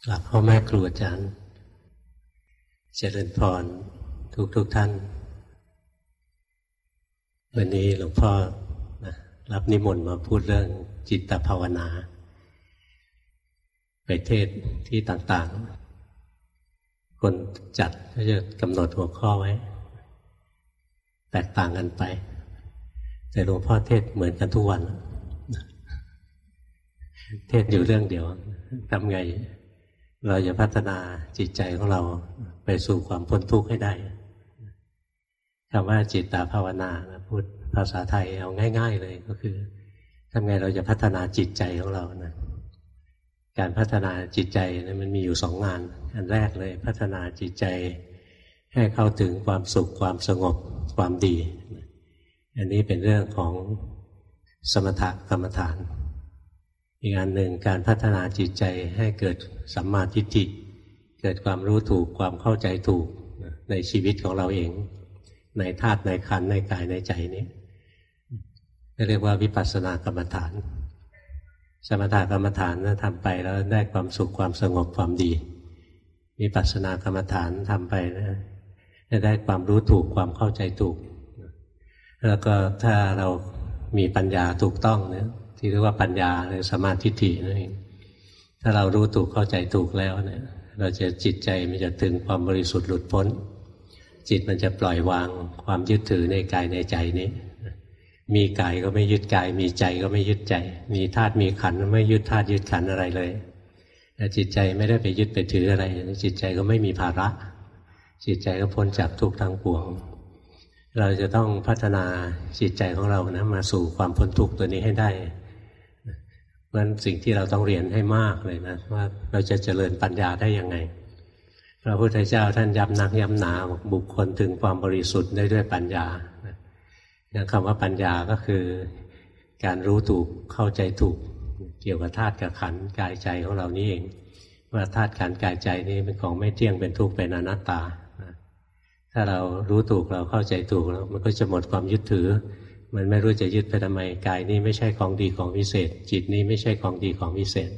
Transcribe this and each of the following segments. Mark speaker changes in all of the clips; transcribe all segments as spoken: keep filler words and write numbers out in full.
Speaker 1: กราบพ่อแม่ครูอาจารย์เจริญพรทุกทุกท่านวันนี้หลวงพ่อนะรับนิมนต์มาพูดเรื่องจิตภาวนาไปเทศที่ต่างๆคนจัดก็จะกำหนดหัวข้อไว้แตกต่างกันไปแต่หลวงพ่อเทศเหมือนกันทุกวันเทศอยู่เรื่องเดียวทำไงเราจะพัฒนาจิตใจของเราไปสู่ความพ้นทุกข์ให้ได้คำว่าจิตตภาวนาพูดภาษาไทยเอาง่ายๆเลยก็คือทำไงเราจะพัฒนาจิตใจของเรานะการพัฒนาจิตใจนะมันมีอยู่สองงานอันแรกเลยพัฒนาจิตใจให้เข้าถึงความสุขความสงบความดีอันนี้เป็นเรื่องของสมถกรรมฐานอีกอันหนึ่งการพัฒนาจิตใจให้เกิดสัมมาทิฏฐิเกิดความรู้ถูกความเข้าใจถูกในชีวิตของเราเองในธาตุในขันธ์ในกายในใจนี้เรียกว่าวิปัสสนากรรมฐานสมถกรรมฐานนะทำไปแล้วได้ความสุขความสงบความดีวิปัสสนากรรมฐานทำไปนะจะได้ความรู้ถูกความเข้าใจถูกแล้วก็ถ้าเรามีปัญญาถูกต้องเนี่ยที่เรียกว่าปัญญาหรือสัมมาทิฏฐินั่นเองถ้าเรารู้ถูกเข้าใจถูกแล้วเนี่ยเราจะจิตใจมันจะถึงความบริสุทธิ์หลุดพ้นจิตมันจะปล่อยวางความยึดถือในกายในใจนี้มีกายก็ไม่ยึดกายมีใจก็ไม่ยึดใจมีธาตุมีขันธ์ไม่ยึดธาตุยึดขันธ์อะไรเลยแต่จิตใจไม่ได้ไปยึดไปถืออะไรจิตใจก็ไม่มีภาระจิตใจก็พ้นจากทุกข์ทั้งปวงเราจะต้องพัฒนาจิตใจของเรานะมาสู่ความพ้นทุกข์ตัวนี้ให้ได้เพราะฉะนั้นสิ่งที่เราต้องเรียนให้มากเลยนะว่าเราจะเจริญปัญญาได้ยังไงพระพุทธเจ้าท่านย้ำนักย้ำหนาบุคคลถึงความบริสุทธิ์ได้ด้วยปัญญาคำว่าปัญญาก็คือการรู้ถูกเข้าใจถูกเกี่ยวกับธาตุกับขันธ์กายใจของเรานี่เองว่าธาตุขันธ์กายใจนี้เป็นของไม่เที่ยงเป็นทุกข์เป็นอนัตตาถ้าเรารู้ถูกเราเข้าใจถูกแล้วมันก็จะหมดความยึดถือมันไม่รู้จะยึดไปทำไมกายนี้ไม่ใช่ของดีของวิเศษจิตนี้ไม่ใช่ของดีของวิเศษ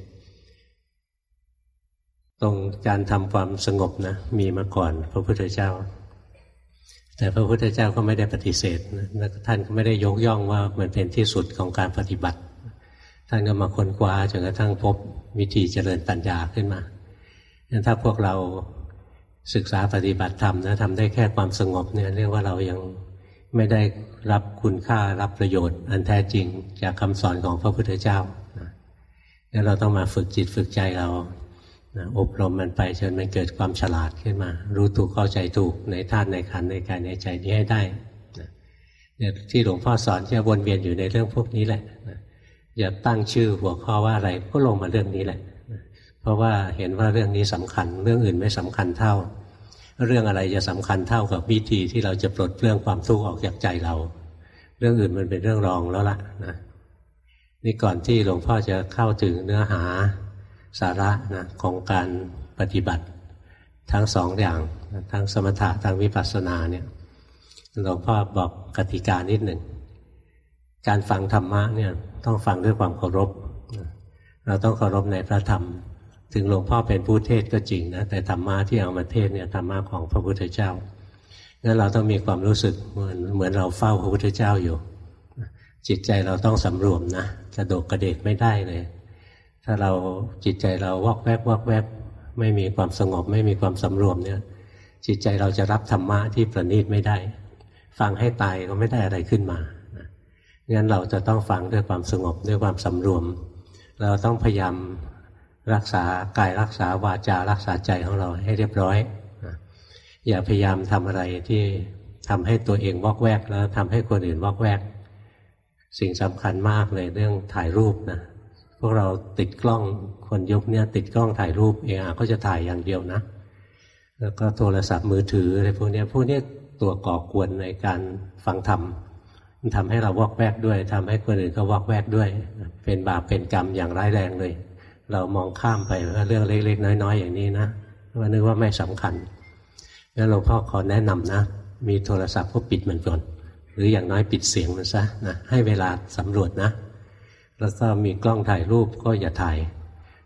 Speaker 1: ตรงการทำความสงบนะมีมาก่อนพระพุทธเจ้าแต่พระพุทธเจ้าก็ไม่ได้ปฏิเสธนะท่านก็ไม่ได้ยกย่องว่ามันเป็นที่สุดของการปฏิบัติท่านก็มาค้นคว้าจนกระทั่งพบวิธีเจริญปัญญาขึ้นมางั้นถ้าพวกเราศึกษาปฏิบัติธรรมนะทำได้แค่ความสงบเนี่ยเรียกว่าเรายังไม่ได้รับคุณค่ารับประโยชน์อันแท้จริงจากคำสอนของพระพุทธเจ้านะงั้นเราต้องมาฝึกจิตฝึกใจเรานะอบรมมันไปจนมันเกิดความฉลาดขึ้นมารู้ถูกเข้าใจถูกในธาตุในขันธ์ในกายในใจนี้ให้ได้นะเนี่ยที่หลวงพ่อสอนจะวนเวียนอยู่ในเรื่องพวกนี้แหละนะอย่าตั้งชื่อหัวข้อว่าอะไรก็ลงมาเรื่องนี้แหละนะเพราะว่าเห็นว่าเรื่องนี้สำคัญเรื่องอื่นไม่สำคัญเท่าเรื่องอะไรจะสำคัญเท่ากับวิธีที่เราจะปลดเปลื้องความทุกข์ออกจากใจเราเรื่องอื่นมันเป็นเรื่องรองแล้วล่ะนะนี่ก่อนที่หลวงพ่อจะเข้าถึงเนื้อหาสาระนะของการปฏิบัติทั้งสองอย่างทั้งสมถะทั้งวิปัสสนาเนี่ยหลวงพ่อบอกกติกานิดหนึ่งการฟังธรรมะเนี่ยต้องฟังด้วยความเคารพเราต้องเคารพในพระธรรมถึงหลวงพ่อเป็นผู้เทศก็จริงนะแต่ธรรมะที่เอามาเทศเนี่ยธรรมะของพระพุทธเจ้างั้นเราต้องมีความรู้สึกเหมือนเหมือนเราเฝ้าพระพุทธเจ้าอยู่จิตใจเราต้องสำรวมนะกระโดดกระเดกไม่ได้เลยถ้าเราจิตใจเราวอกแวบวอกแวบไม่มีความสงบไม่มีความสำรวมเนี่ยจิตใจเราจะรับธรรมะที่ประณีตไม่ได้ฟังให้ตายก็ไม่ได้อะไรขึ้นมางั้นเราจะต้องฟังด้วยความสงบด้วยความสำรวมเราต้องพยายามรักษากายรักษาวาจารักษาใจของเราให้เรียบร้อยอย่าพยายามทำอะไรที่ทำให้ตัวเองวอกแวกแล้วทำให้คนอื่นวอกแวกสิ่งสำคัญมากเลยเรื่องถ่ายรูปนะพวกเราติดกล้องคนยุคนี้ติดกล้องถ่ายรูปเองก็จะถ่ายอย่างเดียวนะแล้วก็โทรศัพท์มือถืออะไรพวกนี้พวกนี้ตัวก่อกวนในการฟังธรรมมันทำให้เราวอกแวกด้วยทำให้คนอื่นก็วอกแวกด้วยเป็นบาปเป็นกรรมอย่างร้ายแรงเลยเรามองข้ามไปว่าเรื่องเล็กๆน้อยๆอย่างนี้นะว่านึกว่าไม่สำคัญงั้นหลวงพ่อขอแนะนำนะมีโทรศัพท์ก็ปิดมันก่อนหรืออย่างน้อยปิดเสียงมันซะนะให้เวลาสำรวจนะแล้วก็มีกล้องถ่ายรูปก็อย่าถ่าย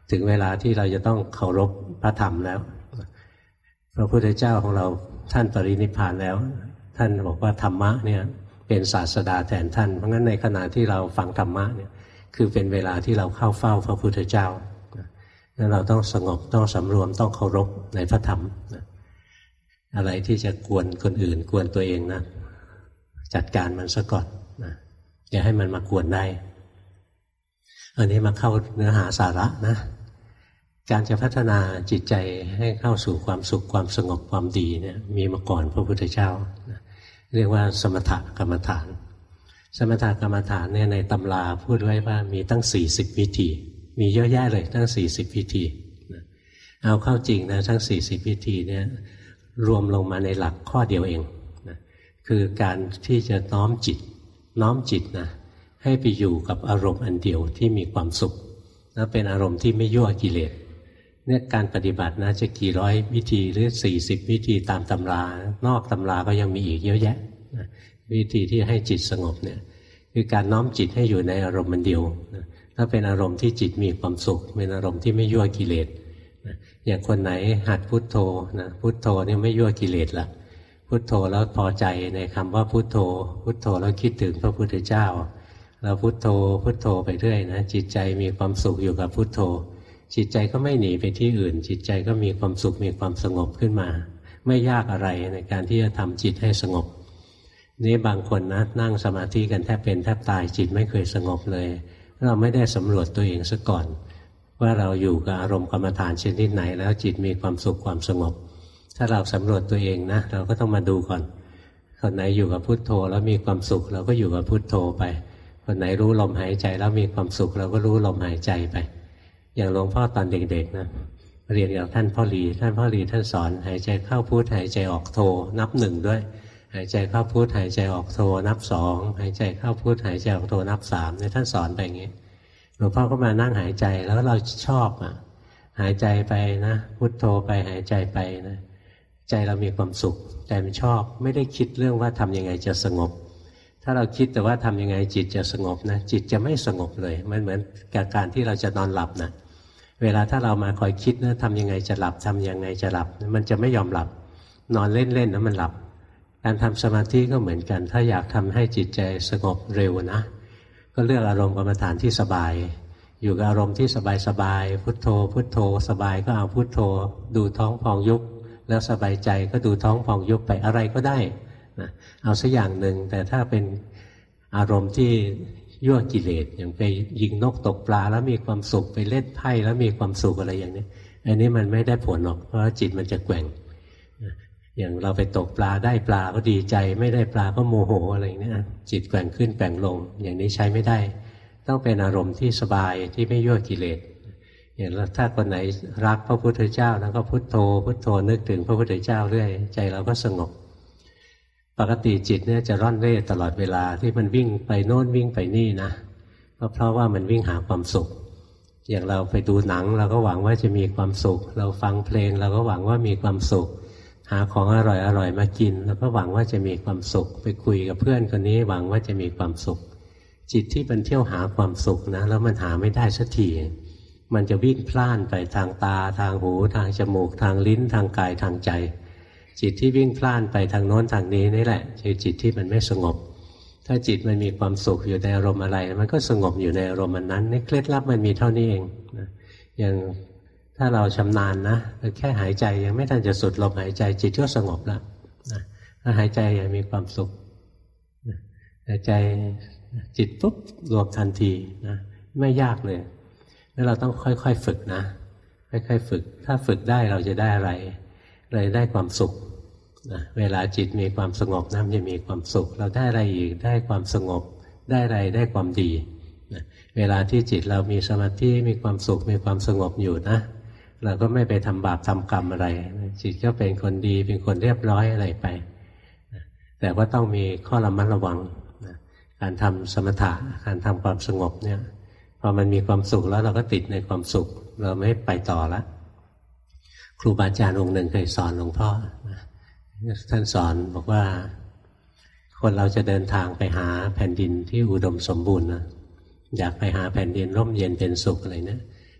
Speaker 1: ถึงเวลาที่เราจะต้องเคารพพระธรรมแล้วพระพุทธเจ้าของเราท่านปรินิพพานแล้วท่านบอกว่าธรรมะเนี่ยเป็นศาสดาแทนท่านเพราะงั้นในขณะที่เราฟังธรรมะเนี่ยคือเป็นเวลาที่เราเข้าเฝ้าพระพุทธเจ้านั้นเราต้องสงบต้องสำรวมต้องเคารพในพระธรรมอะไรที่จะกวนคนอื่นกวนตัวเองนะจัดการมันซะก่อนนะอย่าให้มันมากวนได้อันนี้มาเข้าเนื้อหาสาระนะการจะพัฒนาจิตใจให้เข้าสู่ความสุขความสงบความดีเนี่ยมีมาก่อนพระพุทธเจ้านะเรียกว่าสมถกรรมฐานสมถกรรมฐานเนี่ยในตำราพูดไว้ว่ามีตั้งสี่สิบวิธีมีเยอะแยะเลยตั้งสี่สิบวิธีนะเอาเข้าจริงนะทั้งสี่สิบวิธีเนี่ยรวมลงมาในหลักข้อเดียวเองนะคือการที่จะน้อมจิตน้อมจิตนะให้ไปอยู่กับอารมณ์อันเดียวที่มีความสุขและเป็นอารมณ์ที่ไม่ยั่วกิเลสเนี่ยการปฏิบัตินะจะกี่ร้อยวิธีหรือสี่สิบวิธีตามตำรานอกตำราก็ยังมีอีกเยอะแยะนะวิธีที่ให้จิตสงบเนี่ยคือการน้อมจิตให้อยู่ในอารมณ์อันเดียวนะถ้าเป็นอารมณ์ที่จิตมีความสุขเป็นอารมณ์ที่ไม่ยั่วกิเลสนะอย่างคนไหนหัดพุทโธนะพุทโธเนี่ยไม่ยั่วกิเลสละพุทโธแล้วพอใจในคำว่าพุทโธพุทโธแล้วคิดถึงพระพุทธเจ้าเราพุทโธพุทโธไปเรื่อยนะจิตใจมีความสุขอยู่กับพุทโธจิตใจก็ไม่หนีไปที่อื่นจิตใจก็มีความสุขมีความสงบขึ้นมาไม่ยากอะไรในการที่จะทำจิตให้สงบนี่บางคนนะนั่งสมาธิกันแทบเป็นแทบตายจิตไม่เคยสงบเลยเราไม่ได้สำรวจตัวเองซะก่อนว่าเราอยู่กับอารมณ์กรรมฐานชนิดไหนแล้วจิตมีความสุขความสงบถ้าเราสำรวจตัวเองนะเราก็ต้องมาดูก่อนคนไหนอยู่กับพุทโธแล้วมีความสุขเราก็อยู่กับพุทโธไปคนไหนรู้ลมหายใจแล้วมีความสุขเราก็รู้ลมหายใจไปอย่างหลวงพ่อตอนเด็กๆนะเรียนกับท่านพ่อหลีท่านพ่อหลีท่านสอนหายใจเข้าพุทหายใจออกโธนับหนึ่งด้วยหายใจเข้าพุทหายใจออกโธนับสองหายใจเข้าพุทหายใจออกโธนับสามเนี่ยท่านสอนไปอย่างนี้หลวงพ่อก็มานั่งหายใจแล้วเราชอบอ่ะหายใจไปนะพุทโธไปหายใจไปนะใจเรามีความสุขใจมันชอบไม่ได้คิดเรื่องว่าทำยังไงจะสงบถ้าเราคิดแต่ว่าทำยังไงจิตจะสงบนะจิตจะไม่สงบเลยมันเหมือนกับการที่เราจะนอนหลับนะเวลาถ้าเรามาคอยคิดนะทำยังไงจะหลับทำยังไงจะหลับมันจะไม่ยอมหลับนอนเล่นๆนะมันหลับการทำสมาธิก็เหมือนกันถ้าอยากทำให้จิตใจสงบเร็วนะก็เลือกอารมณ์กรรมฐานที่สบายอยู่กับอารมณ์ที่สบายๆพุทโธพุทโธสบายก็เอาพุทโธดูท้องพองยุบแล้วสบายใจก็ดูท้องพองยุบไปอะไรก็ได้นะเอาสักอย่างหนึ่งแต่ถ้าเป็นอารมณ์ที่ยั่วกิเลสอย่างไปยิงนกตกปลาแล้วมีความสุขไปเล่นไพ่แล้วมีความสุขอะไรอย่างนี้อันนี้มันไม่ได้ผลหรอกเพราะจิตมันจะแกว่งอย่างเราไปตกปลาได้ปลาก็ดีใจไม่ได้ปลาก็โมโหอะไรอย่างนี้จิตแกว่งขึ้นแกว่งลงอย่างนี้ใช้ไม่ได้ต้องเป็นอารมณ์ที่สบายที่ไม่ยั่วกิเลสอย่างถ้าคนไหนรักพระพุทธเจ้าแล้วก็พุทโธพุทโธนึกถึงพระพุทธเจ้าเรื่อยใจเราก็สงบปกติจิตเนี่ยจะร่อนเร่ตลอดเวลาที่มันวิ่งไปโน่นวิ่งไปนี่นะก็เพราะว่ามันวิ่งหาความสุขอย่างเราไปดูหนังเราก็หวังว่าจะมีความสุขเราฟังเพลงเราก็หวังว่ามีความสุขหาของอร่อยอร่อยมากินเราก็หวังว่าจะมีความสุขไปคุยกับเพื่อนคนนี้หวังว่าจะมีความสุขจิตที่มันเที่ยวหาความสุขนะแล้วมันหาไม่ได้สักทีมันจะวิ่งพล่านไปทางตาทางหูทางจมูกทางลิ้นทางกายทางใจจิตที่วิ่งพล่านไปทางโน้นทางนี้นี่แหละคือจิตที่มันไม่สงบถ้าจิตมันมีความสุขอยู่ในอารมณ์อะไรมันก็สงบอยู่ในอารมณ์นั้นนี่เคล็ดลับมันมีเท่านี้เองนะอย่างถ้าเราชำนาญนะแค่หายใจยังไม่ทันจะสุดลมหายใจจิตก็สงบแล้วนะถ้าหายใจยังมีความสุขนะหายใจจิตปุ๊บรวมทันทีนะไม่ยากเลยแล้วเราต้องค่อยๆฝึกนะค่อยๆฝึกถ้าฝึกได้เราจะได้อะไรเราได้ความสุขนะเวลาจิตมีความสงบนะมันจะมีความสุขเราได้อะไรอีกได้ความสงบได้อะไรได้ความดีนะเวลาที่จิตเรามีสมาธิมีความสุขมีความสงบอยู่นะเราก็ไม่ไปทำบาปทำกรรมอะไรจิตก็เป็นคนดีเป็นคนเรียบร้อยอะไรไปนะแต่ว่าต้องมีข้อระมัดระวังนะการทำสมถะการทำความสงบเนี่ยพอมันมีความสุขแล้วเราก็ติดในความสุขเราไม่ไปต่อละครูบาอาจารย์องค์หนึ่งเคยสอนหลวงพ่อท่านสอนบอกว่าคนเราจะเดินทางไปหาแผ่นดินที่อุดมสมบูรณ์นะอยากไปหาแผ่นดินร่มเย็นเป็นสุขอะไรเนี่ย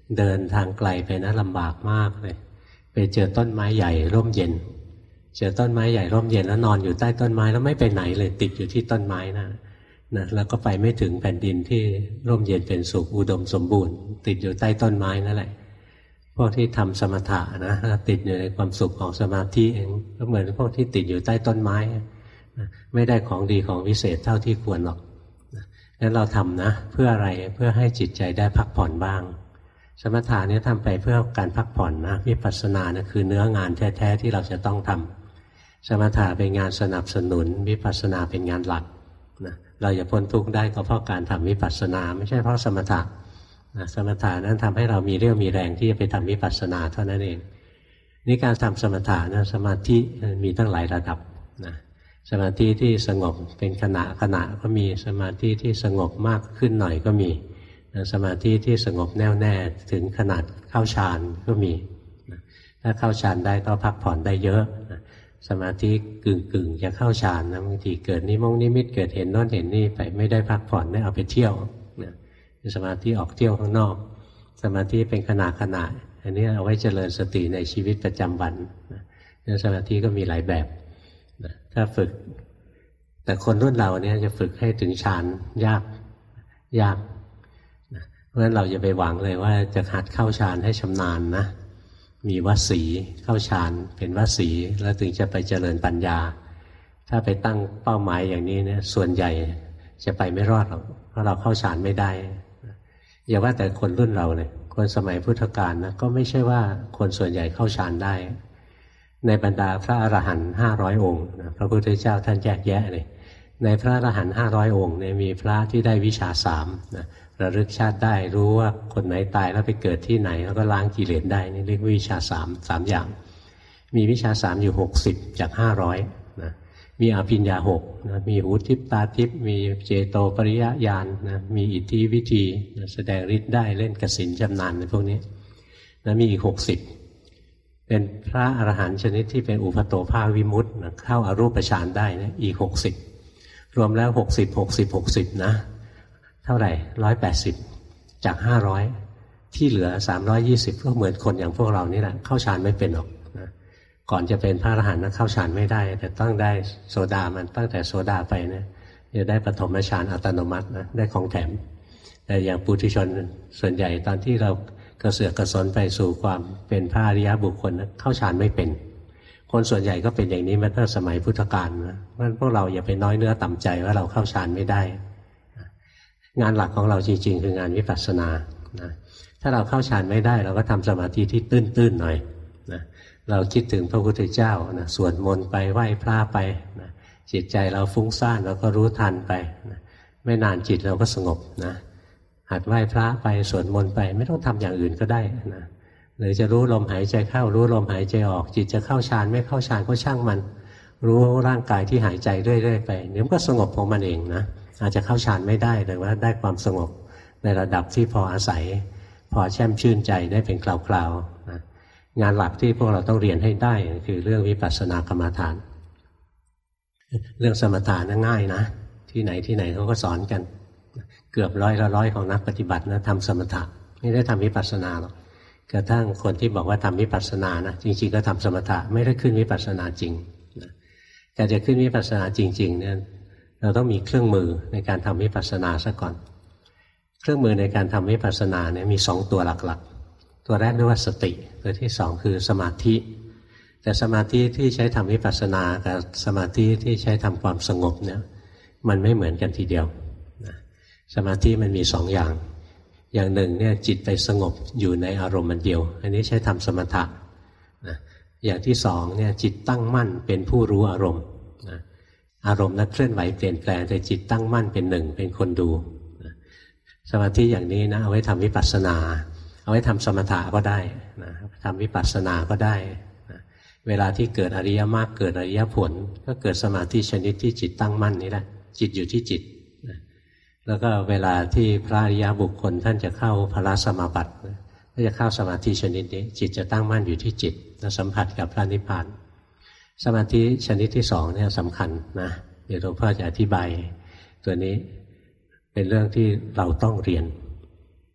Speaker 1: เดินทางไกลไปนะลำบากมากเลยไปเจอต้นไม้ใหญ่ร่มเย็นเจอต้นไม้ใหญ่ร่มเย็นแล้วนอนอยู่ใต้ต้นไม้แล้วไม่ไปไหนเลยติดอยู่ที่ต้นไม้นะนะแล้วก็ไปไม่ถึงแผ่นดินที่ร่มเย็นเป็นสุขอุดมสมบูรณ์ติดอยู่ใต้ต้นไม้นั่นแหละพวกที่ทำสมถะนะติดอยู่ในความสุขของสมาธิเองก็เหมือนพวกที่ติดอยู่ใต้ต้นไม้ไม่ได้ของดีของวิเศษเท่าที่ควรหรอกงั้นเราทำนะเพื่ออะไรเพื่อให้จิตใจได้พักผ่อนบ้างสมถะเนี่ยทำไปเพื่อการพักผ่อนนะวิปัสสนานะคือเนื้องานแท้ๆที่เราจะต้องทำสมถะเป็นงานสนับสนุนวิปัสสนาเป็นงานหลักนะเราจะพ้นทุกข์ได้ก็เพราะการทำวิปัสสนาไม่ใช่เพราะสมถะนะสมถะนั้นทำให้เรามีเรี่ยวมีแรงที่จะไปทำวิปัสสนาเท่านั้นเองนี่การทำสมถะนะสมาธิมีตั้งหลายระดับนะสมาธิที่สงบเป็นขณะขณะก็มีสมาธิที่สงบมากขึ้นหน่อยก็มีสมาธิที่สงบแน่วแน่ถึงขนาดเข้าฌานก็มีถ้าเข้าฌานได้ก็พักผ่อนได้เยอะสมาธิกึ่งกึ่งจะเข้าฌานนะบางทีเกิดนิมงนิมิตเกิดเห็นโน่นเห็นนี่ไปไม่ได้พักผ่อนได้เอาไปเที่ยวนะสมาธิออกเที่ยวข้างนอกสมาธิเป็นขณะขณะอันนี้เอาไว้เจริญสติในชีวิตประจำวันนะสมาธิก็มีหลายแบบนะถ้าฝึกแต่คนรุ่นเราเนี่ยจะฝึกให้ถึงฌานยากยากนะเพราะฉะนั้นเราจะไปหวังเลยว่าจะหัดเข้าฌานให้ชำนาญนะมีวสีเข้าฌานเป็นวสีแล้วถึงจะไปเจริญปัญญาถ้าไปตั้งเป้าหมายอย่างนี้เนี่ยส่วนใหญ่จะไปไม่รอดหรอกเพราะเราเข้าฌานไม่ได้อย่าว่าแต่คนรุ่นเราเลยคนสมัยพุทธกาลนะก็ไม่ใช่ว่าคนส่วนใหญ่เข้าฌานได้ในบรรดาพระอรหันต์ห้าร้อยองค์นะพระพุทธเจ้าท่านแยกแยะเลยในพระอรหันต์ห้าร้อยองค์เนี่ยมีพระที่ได้วิชาสามนะระลึกชาติได้รู้ว่าคนไหนตายแล้วไปเกิดที่ไหนแล้วก็ล้างกิเลสได้นี่เรียกวิชาสามสามอย่างมีวิชาสามอยู่หกสิบจากห้าร้อยนะมีอภิญญาหกนะมีหูทิพตาทิพมีเจโตปริยญาณนะมีอิทธิวิธีนะแสดงฤทธิ์ได้เล่นกสิณชำนาญในพวกนี้นะมีอีกหกสิบเป็นพระอรหันต์ชนิดที่เป็นอุปโตภาวิมุตตินะเข้าอรูปฌานได้นะอีกหกสิบรวมแล้วหกสิบ หกสิบ หกสิบนะเท่าไหร่หนึ่งร้อยแปดสิบจากห้าร้อยที่เหลือสามร้อยยี่สิบก็เหมือนคนอย่างพวกเรานี่แหละเข้าฌานไม่เป็นหรอกนะก่อนจะเป็นพระอรหันต์นะเข้าฌานไม่ได้แต่ต้องได้โสดามันตั้งแต่โสดาไปนะจะได้ปฐมฌานอัตโนมัตินะได้ของแถมแต่อย่างปุถุชนส่วนใหญ่ตอนที่เรากระเสือกกระสนไปสู่ความเป็นพระอริยบุคคลนะเข้าฌานไม่เป็นคนส่วนใหญ่ก็เป็นอย่างนี้มาตั้งสมัยพุทธกาลนะเพราะพวกเราอย่าไปน้อยเนื้อต่ำใจว่าเราเข้าฌานไม่ได้งานหลักของเราจริงๆคืองานวิปัสสนานะถ้าเราเข้าฌานไม่ได้เราก็ทำสมาธิที่ตื้นๆหน่อยนะเราคิดถึงพระพุทธเจ้านะสวดมนต์ไปไหว้พระไปนะจิตใจเราฟุ้งซ่านเราก็รู้ทันไปนะไม่นานจิตเราก็สงบนะหัดไหว้พระไปสวดมนต์ไปไม่ต้องทำอย่างอื่นก็ได้นะหรือจะรู้ลมหายใจเข้ารู้ลมหายใจออกจิตจะเข้าฌานไม่เข้าฌานก็ช่างมันรู้ร่างกายที่หายใจเรื่อยๆไปเดี๋ยวมันก็สงบของมันเองนะอาจจะเข้าฌานไม่ได้แต่ว่าได้ความสงบในระดับที่พออาศัยพอแช่มชื่นใจได้เป็นคราวๆนะงานหลักที่พวกเราต้องเรียนให้ได้คือเรื่องวิปัสสนากรรมฐานเรื่องสมถะน่ะง่ายนะที่ไหนที่ไหนเขาก็สอนกันเกือบร้อยละร้อยของนักปฏิบัตินะทำสมถะไม่ได้ทำวิปัสสนาหรอกกระทั่งคนที่บอกว่าทำวิปัสสนานะจริงๆก็ทำสมถะไม่ได้ขึ้นวิปัสสนาจริงนะการจะขึ้นวิปัสสนาจริงๆเนี่ยเราต้องมีเครื่องมือในการทำวิปัสสนาซะก่อนเครื่องมือในการทำวิปัสสนาเนี่ยมีสองตัวหลักๆตัวแรกเรียกว่าสติตัวที่สองคือสมาธิแต่สมาธิที่ใช้ทำวิปัสสนากับสมาธิที่ใช้ทำความสงบเนี่ยมันไม่เหมือนกันทีเดียวสมาธิมันมีสองอย่างอย่างหนึ่งเนี่ยจิตไปสงบอยู่ในอารมณ์มันเดียวอันนี้ใช้ทำสมถะนะอย่างที่สองเนี่ยจิตตั้งมั่นเป็นผู้รู้อารมณ์นะอารมณ์นั้นเคลื่อนไหวเปลี่ยนแปลงแต่จิตตั้งมั่นเป็นหนึ่งเป็นคนดูนะสมาธิอย่างนี้นะเอาไว้ทำวิปัสสนาเอาไว้ทำสมถะก็ได้นะทำวิปัสสนาก็ได้นะเวลาที่เกิดอริยมรรคเกิดอริยผลก็เกิดสมาธิชนิดที่จิตตั้งมั่นนี่แหละจิตอยู่ที่จิตแล้วก็เวลาที่พระอริยบุคคลท่านจะเข้าพระสมาบัติก็จะเข้าสมาธิชนิดนี้จิตจะตั้งมั่นอยู่ที่จิตและสัมผัสกับพระนิพพานสมาธิชนิดที่สองเนี่ยสำคัญนะเดี๋ยวหลวงพ่อจะอธิบายตัวนี้เป็นเรื่องที่เราต้องเรียน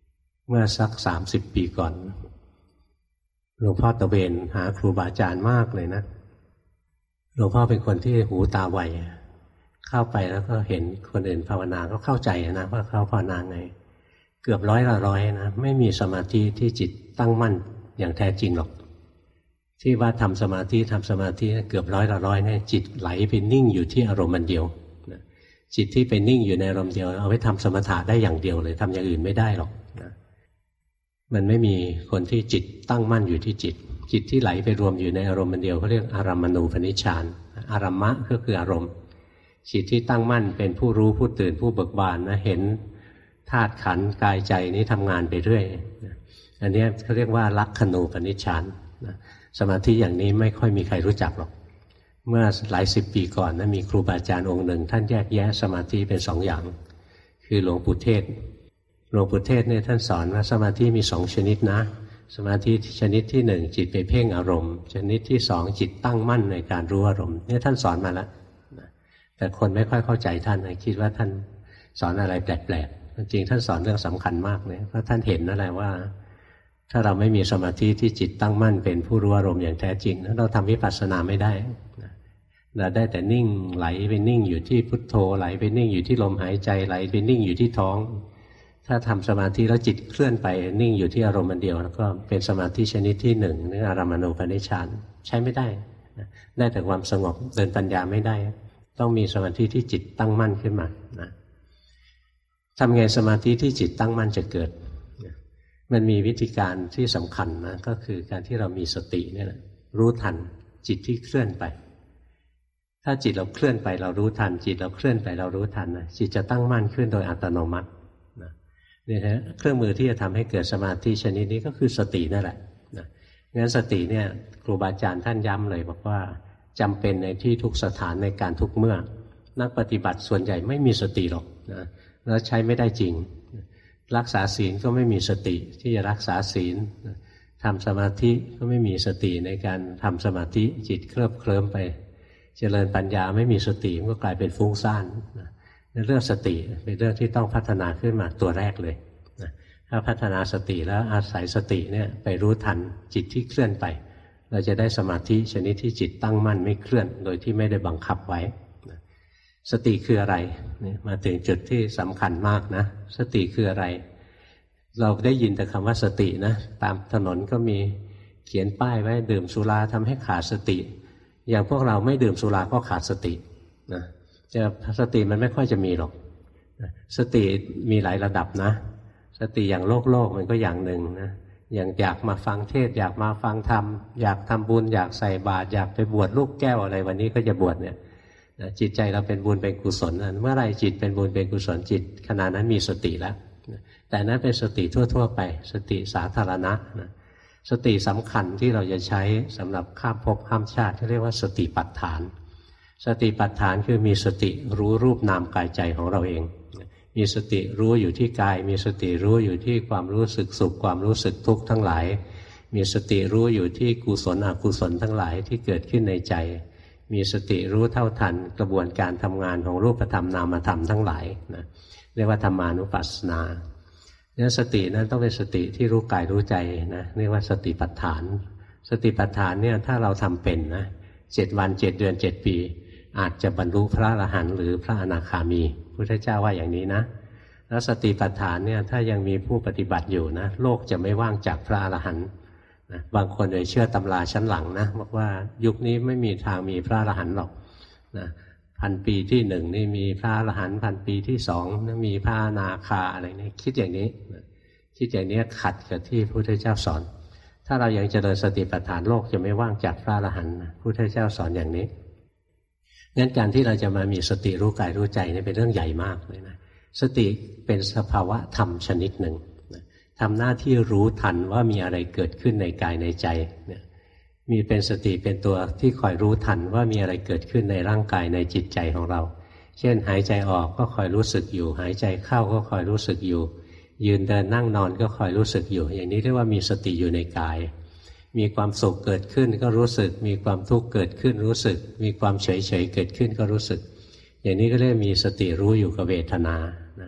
Speaker 1: เมื่อสักสามสิบปีก่อนหลวงพ่อตะเวนหาครูบาอาจารย์มากเลยนะหลวงพ่อเป็นคนที่หูตาไวเข้าไปแล้วก็เห็นคนอื่นภาวนาก็เข้าใจนะว่าเขาภาวนาไงเกือบร้อยละร้อยนะไม่มีสมาธิที่จิตตั้งมั่นอย่างแท้จริงหรอกที่ว่าทำสมาธิทำสมาธิเกือบร้อยละร้อยเนี่ยจิตไหลไปนิ่งอยู่ที่อารมณ์มันเดียวจิตที่ไปนิ่งอยู่ในอารมณ์เดียวเอาไว้ทำสมถะได้อย่างเดียวเลยทำอย่างอื่นไม่ได้หรอกนะมันไม่มีคนที่จิตตั้งมั่นอยู่ที่จิตจิตที่ไหลไปรวมอยู่ในอารมณ์มันเดียวเขาเรียกอารัมมณูปนิชฌานอารัมมะก็คืออารมณ์จิตที่ตั้งมั่นเป็นผู้รู้ผู้ตื่นผู้เบิกบานนะเห็นธาตุขันธ์กายใจนี้ทำงานไปเรื่อยอันนี้เขาเรียกว่าลักขณูปนิชฌานสมาธิอย่างนี้ไม่ค่อยมีใครรู้จักหรอกเมื่อหลายสิบปีก่อนนะมีครูบาอาจารย์องค์หนึ่งท่านแยกแยะสมาธิเป็นสองอย่างคือหลวงปู่เทศหลวงปู่เทศเนี่ยท่านสอนว่าสมาธิมีสองชนิดนะสมาธิชนิดที่หนึ่งจิตไปเพ่งอารมณ์ชนิดที่สองจิตตั้งมั่นในการรู้อารมณ์เนี่ยท่านสอนมาแล้วแต่คนไม่ค่อยเข้าใจท่านคิดว่าท่านสอนอะไรแปลกๆจริงท่านสอนเรื่องสำคัญมากเลยเพราะท่านเห็นนั่นแหละว่าถ้าเราไม่มีสมาธิที่จิตตั้งมั่นเป็นผู้รู้อารมณ์อย่างแท้จริงเราทำวิปัสสนาไม่ได้เราได้แต่นิ่งไหลไปนิ่งอยู่ที่พุทโธไหลไปนิ่งอยู่ที่ลมหายใจไหลไปนิ่งอยู่ที่ท้องถ้าทำสมาธิแล้วจิตเคลื่อนไปนิ่งอยู่ที่อารมณ์มันเดียวแล้วก็เป็นสมาธิชนิดที่หนึ่งนี่อารัมมณูปนิชฌานใช้ไม่ได้ได้แต่ความสงบเดินปัญญาไม่ได้ต้องมีสมาธิที่จิตตั้งมั่นขึ้นมานะทำไงสมาธิที่จิตตั้งมั่นจะเกิดมันมีวิธีการที่สำคัญนะก็คือการที่เรามีสตินี่แหละรู้ทันจิตที่เคลื่อนไปถ้าจิตเราเคลื่อนไปเรารู้ทันจิตเราเคลื่อนไปเรารู้ทันนะจิตจะตั้งมั่นขึ้นโดยอัตโนมัตินะนี่นะเครื่องมือที่จะทำให้เกิดสมาธิชนิดนี้ก็คือสตินั่นแหละนะงั้นสติเนี่ยครูบาอาจารย์ท่านย้ำเลยบอกว่าจำเป็นในที่ทุกสถานในการทุกเมื่อนักปฏิบัติส่วนใหญ่ไม่มีสติหรอกนะแล้วใช้ไม่ได้จริงรักษาศีลก็ไม่มีสติที่จะรักษาศีลทำสมาธิก็ไม่มีสติในการทำสมาธิจิตเคลิบเคลิ้มไปเจริญปัญญาไม่มีสติมันก็กลายเป็นฟุ้งซ่านเรื่องสติเป็นเรื่องที่ต้องพัฒนาขึ้นมาตัวแรกเลยถ้าพัฒนาสติแล้วอาศัยสติเนี่ยไปรู้ทันจิตที่เคลื่อนไปเราจะได้สมาธิชนิดที่จิตตั้งมั่นไม่เคลื่อนโดยที่ไม่ได้บังคับไว้สติคืออะไรมาถึงจุดที่สำคัญมากนะสติคืออะไรเราได้ยินแต่คำว่าสตินะตามถนนก็มีเขียนป้ายไว้ดื่มสุราทำให้ขาดสติอย่างพวกเราไม่ดื่มสุราก็ขาดสตินะจะสติมันไม่ค่อยจะมีหรอกสติมีหลายระดับนะสติอย่างโลกโลกมันก็อย่างหนึ่งนะอย่างอยากมาฟังเทศอยากมาฟังธรรมอยากทำบุญอยากใส่บาตรอยากไปบวชลูกแก้วอะไรวันนี้ก็จะบวชเนี่ยจิตใจเราเป็นบุญเป็นกุศลเมื่อไรจิตเป็นบุญเป็นกุศลจิตขณะนั้นมีสติแล้วแต่นั้นเป็นสติทั่วๆไปสติสาธารณะนะสติสำคัญที่เราจะใช้สำหรับข้ามภพข้ามชาติที่เรียกว่าสติปัฏฐานสติปัฏฐานคือมีสติรู้รูปนามกายใจของเราเองมีสติรู้อยู่ที่กายมีสติรู้อยู่ที่ความรู้สึกสุขความรู้สึกทุกข์ทั้งหลายมีสติรู้อยู่ที่กุศลอกุศลทั้งหลายที่เกิดขึ้นในใจมีสติรู้เท่าทันกระบวนการทำงานของรูปธรรมนามธรรมทั้งหลายนะเรียกว่าธรรมานุปัสสนาเนี่ยสตินั้นต้องเป็นสติที่รู้กายรู้ใจนะเรียกว่าสติปัฏฐานสติปัฏฐานเนี่ยถ้าเราทำเป็นนะเจ็ดวันเจ็ดเดือนเจ็ดปีอาจจะบรรลุพระอรหันต์หรือพระอนาคามีพุทธเจ้าว่าอย่างนี้นะแล้วสติปัฏฐานเนี่ยถ้ายังมีผู้ปฏิบัติอยู่นะโลกจะไม่ว่างจากพระอรหันต์นะบางคนเลยเชื่อตำราชั้นหลังนะบอกว่ายุคนี้ไม่มีทางมีพระอรหันต์หรอกนะพันปีที่หนึ่งนี่มีพระอรหันต์พันปีที่สองนี่มีพระอนาคาอะไรนี่คิดอย่างนี้นะคิดอย่างนี้ขัดกับที่พระพุทธเจ้าสอนถ้าเรายังเจริญสติปัฏฐานโลกจะไม่ว่างจากพระอรหันต์พระพุทธเจ้าสอนอย่างนี้งั้นการที่เราจะมามีสติรู้กายรู้ใจนี่เป็นเรื่องใหญ่มากเลยนะสติเป็นสภาวะธรรมชนิดหนึ่งทำหน้าที่รู้ทันว่ามีอะไรเกิดขึ้นในกายในใจเนี่ยมีเป็นสติเป็นตัวที่คอยรู้ทันว่ามีอะไรเกิดขึ้นในร่างกายในจิตใจของเราเช่นหายใจออกก็คอยรู้สึกอยู่หายใจเข้าก็คอยรู้สึกอยู่ยืนเดินนั่งนอนก็คอยรู้สึกอยู่อย่างนี้เรียกว่ามีสติอยู่ในกายมีความสุขเกิดขึ้นก็รู้สึกมีความทุกข์เกิดขึ้นรู้สึกมีความเฉยเฉยเกิดขึ้นก็รู้สึกอย่างนี้ก็เรียกมีสติรู้อยู่กับเวทนานะ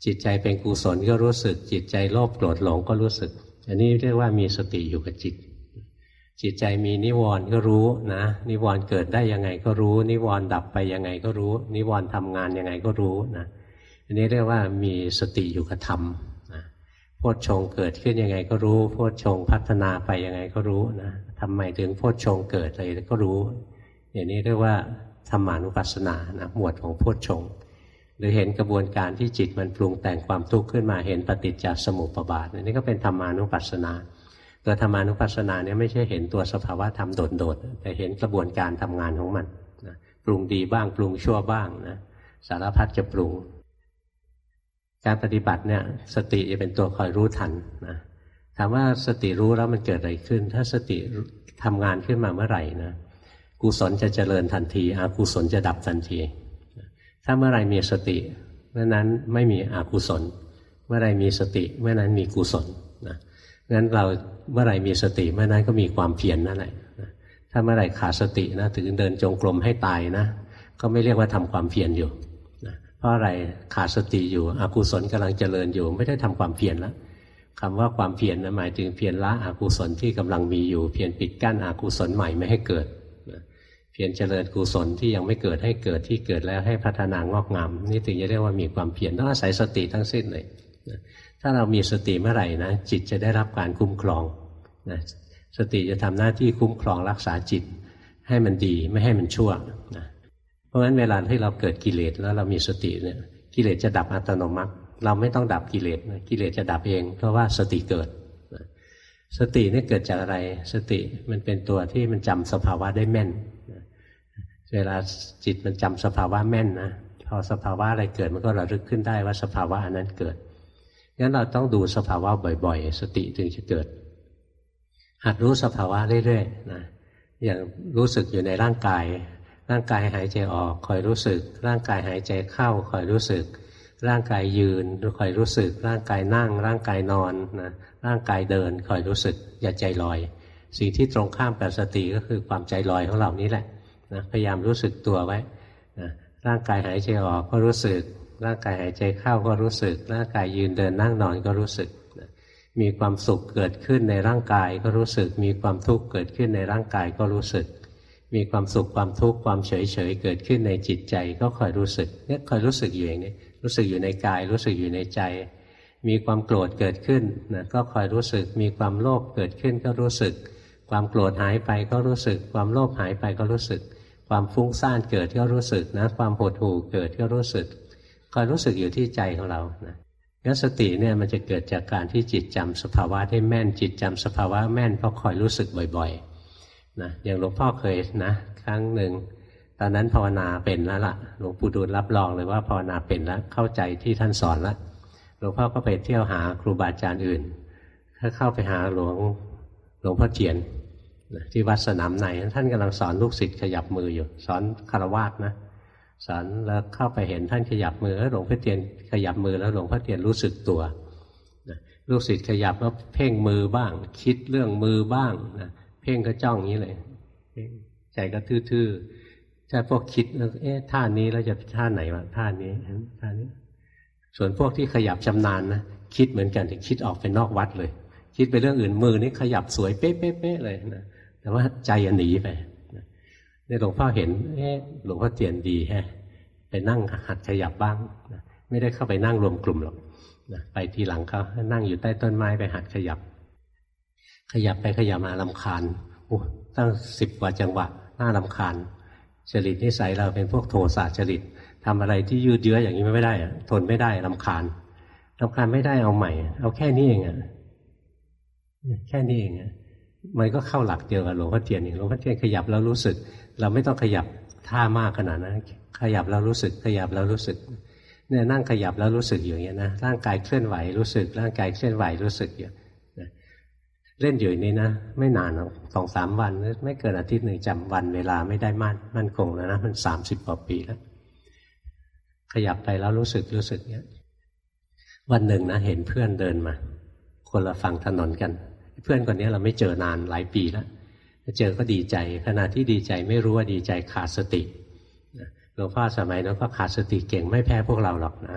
Speaker 1: จิตใจเป็นกุศลก็รู้สึกจิตใจโลภโกรธหลงก็รู้สึกอันนี้เรียกว่ามีสติอยู่กับจิตจิตใจมีนิวรณ์ก็รู้นะนิวรณ์เกิดได้ยังไงก็รู้นิวรณ์ดับไปยังไงก็รู้นิวรณ์ทำงานยังไงก็รู้นะอันนี้เรียกว่ามีสติอยู่กับธรรมนะโพชฌงค์เกิดขึ้นยังไงก็รู้โพชฌงค์พัฒนาไปยังไงก็รู้นะทำไมถึงโพชฌงค์เกิดอะไรก็รู้อย่างนี้เรียกว่าธรรมานุปัสสนานะหมวดของโพชฌงค์หรือเห็นกระบวนการที่จิตมันปรุงแต่งความทุกข์ขึ้นมาเห็นปฏิจจสมุปบาทนี่ก็เป็นธรรมานุปัสสนาตัวธรรมานุปัสสนาเนี่ยไม่ใช่เห็นตัวสภาวะธรรมโดดๆแต่เห็นกระบวนการทำงานของมันนะปรุงดีบ้างปรุงชั่วบ้างนะสารพัดจะปรุงการปฏิบัติเนี่ยสติจะเป็นตัวคอยรู้ทันนะถามว่าสติรู้แล้วมันเกิดอะไรขึ้นถ้าสติทำงานขึ้นมาเมื่อไหร่นะกุศลจะเจริญทันทีอกุศลจะดับทันทีถ้าเมื่อไรมีสติเมื่อนั้นไม่มีอกุศลเมื่อไรมีสติเมื่อนั้นมีกุศลนะงั้นเราเมื่อไรมีสติเมื่อนั้นก็มีความเพียรนั่นแหละถ้าเมื่อไรขาดสตินะถึงเดินจงกรมให้ตายนะก็ไม่เรียกว่าทำความเพียรอยู่นะเพราะอะไรขาดสติอยู่อกุศลกำลังเจริญอยู่ไม่ได้ทำความเพียรแล้วคำว่าความเพียรนะหมายถึงเพียรละอกุศลที่กำลังมีอยู่เพียรปิดกั้นอกุศลใหม่ไม่ให้เกิดเพียรเจริญกุศลที่ยังไม่เกิดให้เกิดที่เกิดแล้วให้พัฒนางอกงามนี่ถึงจะเรียกว่ามีความเพียรต้องอาศัยสติทั้งสิ้นเลยถ้าเรามีสติเมื่อไหร่นะจิตจะได้รับการคุ้มครองนะสติจะทำหน้าที่คุ้มครองรักษาจิตให้มันดีไม่ให้มันชั่วนะเพราะฉะนั้นเวลาที่เราเกิดกิเลสแล้วเรามีสติเนี่ยกิเลสจะดับอัตโนมัติเราไม่ต้องดับกิเลสนะกิเลสจะดับเองเพราะว่าสติเกิดนะสตินี่เกิดจากอะไรสติมันเป็นตัวที่มันจำสภาวะได้แม่นนะเวลาจิตมันจำสภาวะแม่นนะพอสภาวะอะไรเกิดมันก็ระลึกขึ้นได้ว่าสภาวะอันนั้นเกิดงั้นเราต้องดูสภาวะบ่อยๆสติถึงจะเกิดหัดรู้สภาวะเรื่อยๆนะอย่างรู้สึกอยู่ในร่างกายร่างกายหายใจออกคอยรู้สึกร่างกายหายใจเข้าคอยรู้สึกร่างกายยืนคอยรู้สึกร่างกายนั่งร่างกายนอนนะร่างกายเดินคอยรู้สึกอย่าใจลอยสิ่งที่ตรงข้ามกับสติก็คือความใจลอยของเรานี่แหละนะพยายามรู้สึกตัวไว้นะร่างกายหายใจออกก็รู้สึกร่างกายหายใจเข้าก็รู้สึกร่างกายยืนเดินนั่งนอนก็รู้สึกมีความสุขเกิดขึ้นในร่างกายก็รู้สึกมีความทุกข์เกิดขึ้นในร่างกายก็รู้สึกมีความสุขความทุกข์ความเฉยเฉยเกิดขึ้นในจิตใจก็คอยรู้สึกเนี่ยคอยรู้สึกอยู่อย่างนี้รู้สึกอยู่ในกายรู้สึกอยู่ในใจมีความโกรธเกิดขึ้นนะก็คอยรู้สึกมีความโลภเกิดขึ้นก็รู้สึกความโกรธหายไปก็รู้สึกความโลภหายไปก็รู้สึกความฟุ้งซ่านเกิดก็รู้สึกนะความหดหู่เกิดก็รู้สึกคอยรู้สึกอยู่ที่ใจของเรานะงั้นสติเนี่ยมันจะเกิดจากการที่จิตจำสภาวะได้แม่นจิตจำสภาวะแม่นเพราะคอยรู้สึกบ่อยๆนะอย่างหลวงพ่อเคยนะครั้งหนึ่งตอนนั้นภาวนาเป็นแล้วล่ะหลวงปู่ดูลรับรองเลยว่าภาวนาเป็นแล้วเข้าใจที่ท่านสอนแล้วหลวงพ่อก็ไปเที่ยวหาครูบาอาจารย์อื่นถ้าเข้าไปหาหลวงหลวงพ่อเจียนนะที่วัดสนามในท่านกำลังสอนลูกศิษย์ขยับมืออยู่สอนคฤหัสถ์นะสอนแล้วเข้าไปเห็นท่านขยับมือหลวงพ่อเทียนขยับมือแล้วหลวงพ่อเทียนรู้สึกตัวนะลูกศิษย์ขยับก็เพ่งมือบ้างคิดเรื่องมือบ้างนะเพ่งก็จ้องอย่างนี้เลยใจก็ทื่อๆถ้าพวกคิดเอ๊ะท่านี้แล้วจะท่าไหนวะท่านี้ท่านี้ส่วนพวกที่ขยับชำนาญนะคิดเหมือนกันแต่คิดออกไปนอกวัดเลยคิดไปเรื่องอื่นมือนี่ขยับสวยเป๊ะๆเลยนะแต่ว่าใจหนีไปในหลวงพ่อเห็นเอ๊ะหลวงพ่อเทียนดีแฮะไปนั่งหัดขยับบ้างนะไม่ได้เข้าไปนั่งรวมกลุ่มหรอกนะไปทีหลังเขานั่งอยู่ใต้ต้นไม้ไปหัดขยับขยับไปขยับมารำคาญโอ้ตั้งสิบกว่าจังหวะน่ารำคาญจริตนิสัยเราเป็นพวกโทสะจริตทำอะไรที่ยืดเยื้ออย่างนี้ไม่ได้อะทนไม่ได้รำคาญรำคาญไม่ได้เอาใหม่เอาแค่นี้เองอะแค่นี้เองอะมันก็เข้าหลักเดียวกับหลวงพ่อเทียนหลวงพ่อเทียนขยับแล้วรู้สึกเราไม่ต้องขยับท่ามากขนาดนั้นขยับแล้วรู้สึกขยับแล้วรู้สึกเนี่ยนั่งขยับแล้วรู้สึกอยู่อย่างนี้นะร่างกายเคลื่อนไหวรู้สึกร่างกายเคลื่อนไหวรู้สึกอยู่นะเล่นอยู่นี่นะไม่นานหรอกสองสามวันไม่เกินอาทิตย์หนึ่งจำวันเวลาไม่ได้มั่นมั่นคงแล้วนะมันสามสิบกว่าปีแล้วขยับไปแล้วรู้สึกรู้สึกเนี้ยวันหนึ่งนะเห็นเพื่อนเดินมาคนละฝั่งถนนกันเพื่อนคนนี้เราไม่เจอนานหลายปีแล้วเจอก็ดีใจขณะที่ดีใจไม่รู้ว่าดีใจขาดสติหลวงพ่อสมัยนั้นก็ขาดสติเก่งไม่แพ้พวกเราหรอกนะ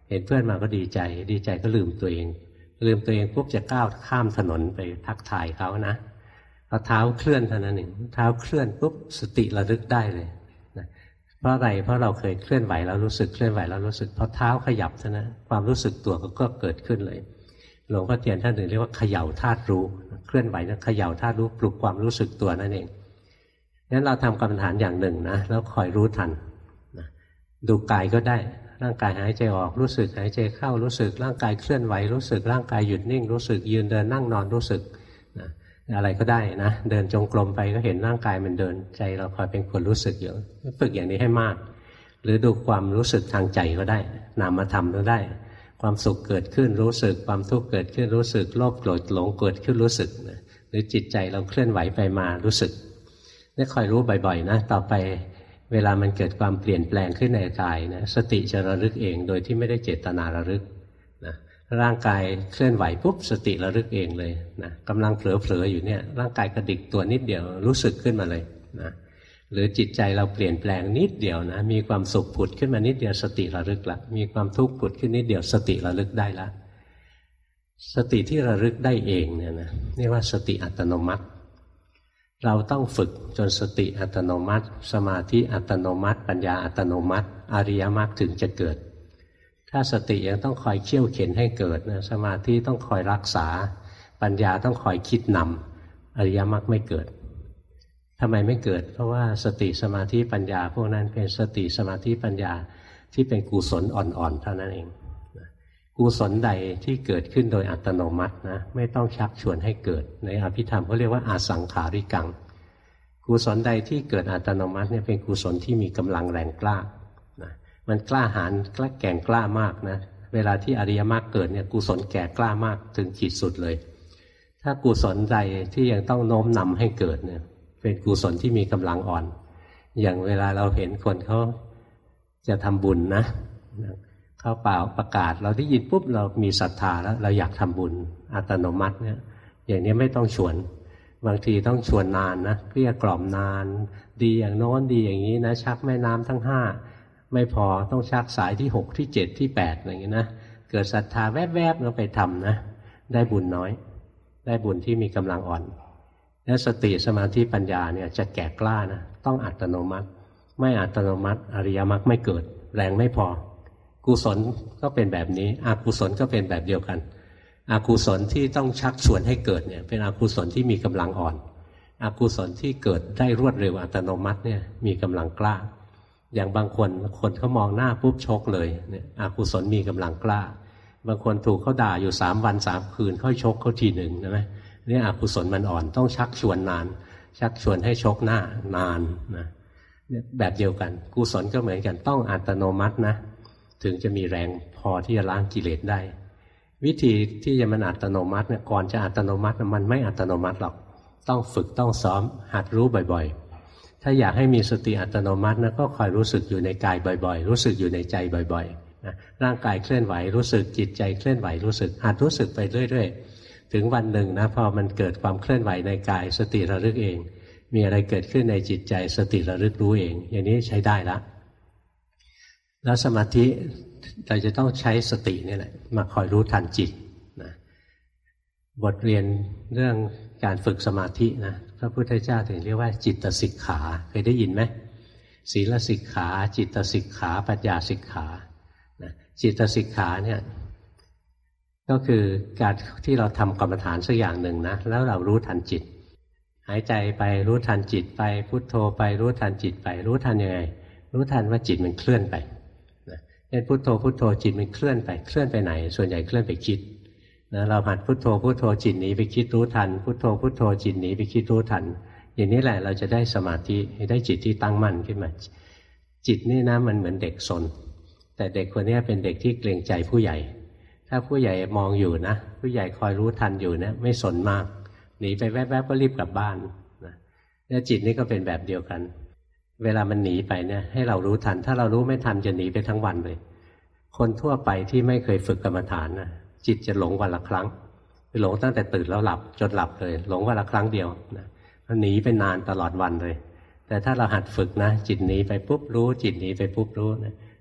Speaker 1: เห็นเพื่อนมาก็ดีใจดีใจก็ลืมตัวเองลืมตัวเองปุ๊บจะก้าวข้ามถนนไปทักทายเขานะพอเท้าเคลื่อนเท่านั้นเองเท้าเคลื่อนปุ๊บสติระลึกได้เลยนะเพราะอะไรเพราะเราเคยเคลื่อนไหวแล้วรู้สึกเคลื่อนไหวแล้วรู้สึกพอเท้าขยับเท่านั้นความรู้สึกตัวก็เกิดขึ้นเลยหลวงพ่อเทียนท่านถึงเรียกว่าเขย่าธาตุรู้เคลื่อนไหวนะเขย่าธาตุรู้ปลุกความรู้สึกตัวนั่นเองงั้นเราทำกรรมฐานอย่างหนึ่งนะแล้วคอยรู้ทันนะดูกายก็ได้ร่างกายหายใจออกรู้สึกหายใจเข้ารู้สึกร่างกายเคลื่อนไหวรู้สึกร่างกายหยุดนิ่งรู้สึกยืนเดินนั่งนอนรู้สึกนะอะไรก็ได้นะเดินจงกรมไปก็เห็นร่างกายมันเดินใจเราคอยเป็นคนรู้สึกอยู่ฝึกอย่างนี้ให้มากหรือดูความรู้สึกทางใจก็ได้นามธรรมก็ได้ความสุขเกิดขึ้นรู้สึกความทุกข์เกิดขึ้นรู้สึกโลภโกรธหลงเกิดขึ้นรู้สึกนะหรือจิตใจเราเคลื่อนไหวไปมารู้สึกนี่คอยรู้บ่อยๆนะต่อไปเวลามันเกิดความเปลี่ยนแปลงขึ้นในกายนะสติจะระลึกเองโดยที่ไม่ได้เจตนาระลึกนะร่างกายเคลื่อนไหวปุ๊บสติระลึกเองเลยนะกำลังเผลอๆอยู่เนี่ยร่างกายกระดิกตัวนิดเดียวรู้สึกขึ้นมาเลยนะหรือจิตใจเราเปลี่ยนแปลงนิดเดียวนะมีความสุขผุดขึ้นมานิดเดียวสติระลึกละมีความทุกข์ผุดขึ้นนิดเดียวสติระลึกได้ละสติที่ระลึกได้เองเนี่ยนะเรียกว่าสติอัตโนมัติเราต้องฝึกจนสติอัตโนมัติสมาธิอัตโนมัติปัญญาอัตโนมัติอริยมรรคถึงจะเกิดถ้าสติยังต้องคอยเขี่ยวเข็นให้เกิดนะสมาธิต้องคอยรักษาปัญญาต้องคอยคิดนำอริยมรรคไม่เกิดทำไมไม่เกิดเพราะว่าสติสมาธิปัญญาพวกนั้นเป็นสติสมาธิปัญญาที่เป็นกุศลอ่อนๆเท่านั้นเองกุศลใดที่เกิดขึ้นโดยอัตโนมัตินะไม่ต้องชักชวนให้เกิดในอภิธรรมเขาเรียกว่าอาสังขาริกังกุศลใดที่เกิดอัตโนมัติเนี่ยเป็นกุศลที่มีกำลังแรงกล้านะมันกล้าหาญกล้าแก่งกล้ามากนะเวลาที่อริยมรรคเกิดเนี่ยกุศลแก่กล้ามากถึงขีดสุดเลยถ้ากุศลใดที่ยังต้องโน้มนำให้เกิดเนี่ยเป็นกุศลที่มีกำลังอ่อนอย่างเวลาเราเห็นคนเขาจะทำบุญนะเขาเปล่าประกาศเราได้ยินปุ๊บเรามีศรัทธาแล้วเราอยากทำบุญอัตโนมัติเนี่ยอย่างนี้ไม่ต้องชวนบางทีต้องชวนนานนะเกลี้ยกล่อมนานดีอย่างโน้นดีอย่างนี้นะชักแม่น้ำทั้งห้าไม่พอต้องชักสายที่หกที่เจ็ดที่แปดอะไรอย่างนี้นะเกิดศรัทธาแวบๆแล้วไปทำนะได้บุญน้อยได้บุญที่มีกำลังอ่อนและสติสมาธิปัญญาเนี่ยจะแก่กล้านะต้องอัตโนมัติไม่อัตโนมัติอริยมรรคไม่เกิดแรงไม่พอกุศลก็เป็นแบบนี้อกุศลก็เป็นแบบเดียวกันอกุศลที่ต้องชักชวนให้เกิดเนี่ยเป็นอกุศลที่มีกำลังอ่อนอกุศลที่เกิดได้รวดเร็วอัตโนมัติเนี่ยมีกำลังกล้าอย่างบางคนคนเขามองหน้าปุ๊บชกเลยเนี่ยอกุศลมีกำลังกล้าบางคนถูกเขาด่าอยู่สามวันสามคืนค่อยชกเขาทีหนึ่งใช่ไหมนี่อกุศลมันอ่อนต้องชักชวนนานชักชวนให้ชกหน้านานนะแบบเดียวกันกุศลก็เหมือนกันต้องอัตโนมัตินะถึงจะมีแรงพอที่จะล้างกิเลสได้วิธีที่จะมันอัตโนมัติเนี่ยก่อนจะอัตโนมัติมันไม่อัตโนมัติหรอกต้องฝึกต้องซ้อมหัดรู้บ่อยๆถ้าอยากให้มีสติอัตโนมัตินะก็คอยรู้สึกอยู่ในกายบ่อยๆรู้สึกอยู่ในใจบ่อยๆนะร่างกายเคลื่อนไหวรู้สึกจิตใจเคลื่อนไหวรู้สึกหัดรู้สึกไปเรื่อยๆถึงวันหนึ่งนะพอมันเกิดความเคลื่อนไหวในกายสติระลึกเองมีอะไรเกิดขึ้นในจิตใจสติระลึกรู้เองอย่างนี้ใช้ได้ละแล้วสมาธิเราจะต้องใช้สตินี่แหละมาคอยรู้ทันจิตนะบทเรียนเรื่องการฝึกสมาธินะพระพุทธเจ้าถึงเรียกว่าจิตสิกขาเคยได้ยินไหมศีลสิกขาจิตสิกขาปัญญาสิกขานะจิตสิกขาเนี่ยก็คือการที่เราทำกรรมฐานสักอย่างหนึ่งนะแล้วเรารู้ทันจิตหายใจไปรู้ทันจิตไปพุทโธไปรู้ทันจิตไปรู้ทันยังไงรู้ทันว่าจิตมันเคลื่อนไปเช่นพุทโธพุทโธจิตมันเคลื่อนไปเคลื่อนไปไหนส่วนใหญ่เคลื่อนไปคิดนะเราหัดพุทโธพุทโธจิตหนีไปคิดรู้ทันพุทโธพุทโธจิตหนีไปคิดรู้ทันอย่างนี้แหละเราจะได้สมาธิได้จิตที่ตั้งมั่นขึ้นมาจิตนี่นะมันเหมือนเด็กซนแต่เด็กคนนี้เป็นเด็กที่เกรงใจผู้ใหญ่ถ้าผู้ใหญ่มองอยู่นะผู้ใหญ่คอยรู้ทันอยู่นะไม่สนมากหนีไปแวบๆก็รีบกลับบ้านนะแล้วจิตนี่ก็เป็นแบบเดียวกันเวลามันหนีไปเนี่ยให้เรารู้ทันถ้าเรารู้ไม่ทันจะหนีไปทั้งวันเลยคนทั่วไปที่ไม่เคยฝึกกรรมฐานนะจิตจะหลงวันละครั้งหลงตั้งแต่ตื่นแล้วหลับจนหลับเลยหลงวันละครั้งเดียวนะมันหนีไปนานตลอดวันเลยแต่ถ้าเราหัดฝึกนะจิตหนีไปปุ๊บรู้จิตหนีไปปุ๊บรู้นะ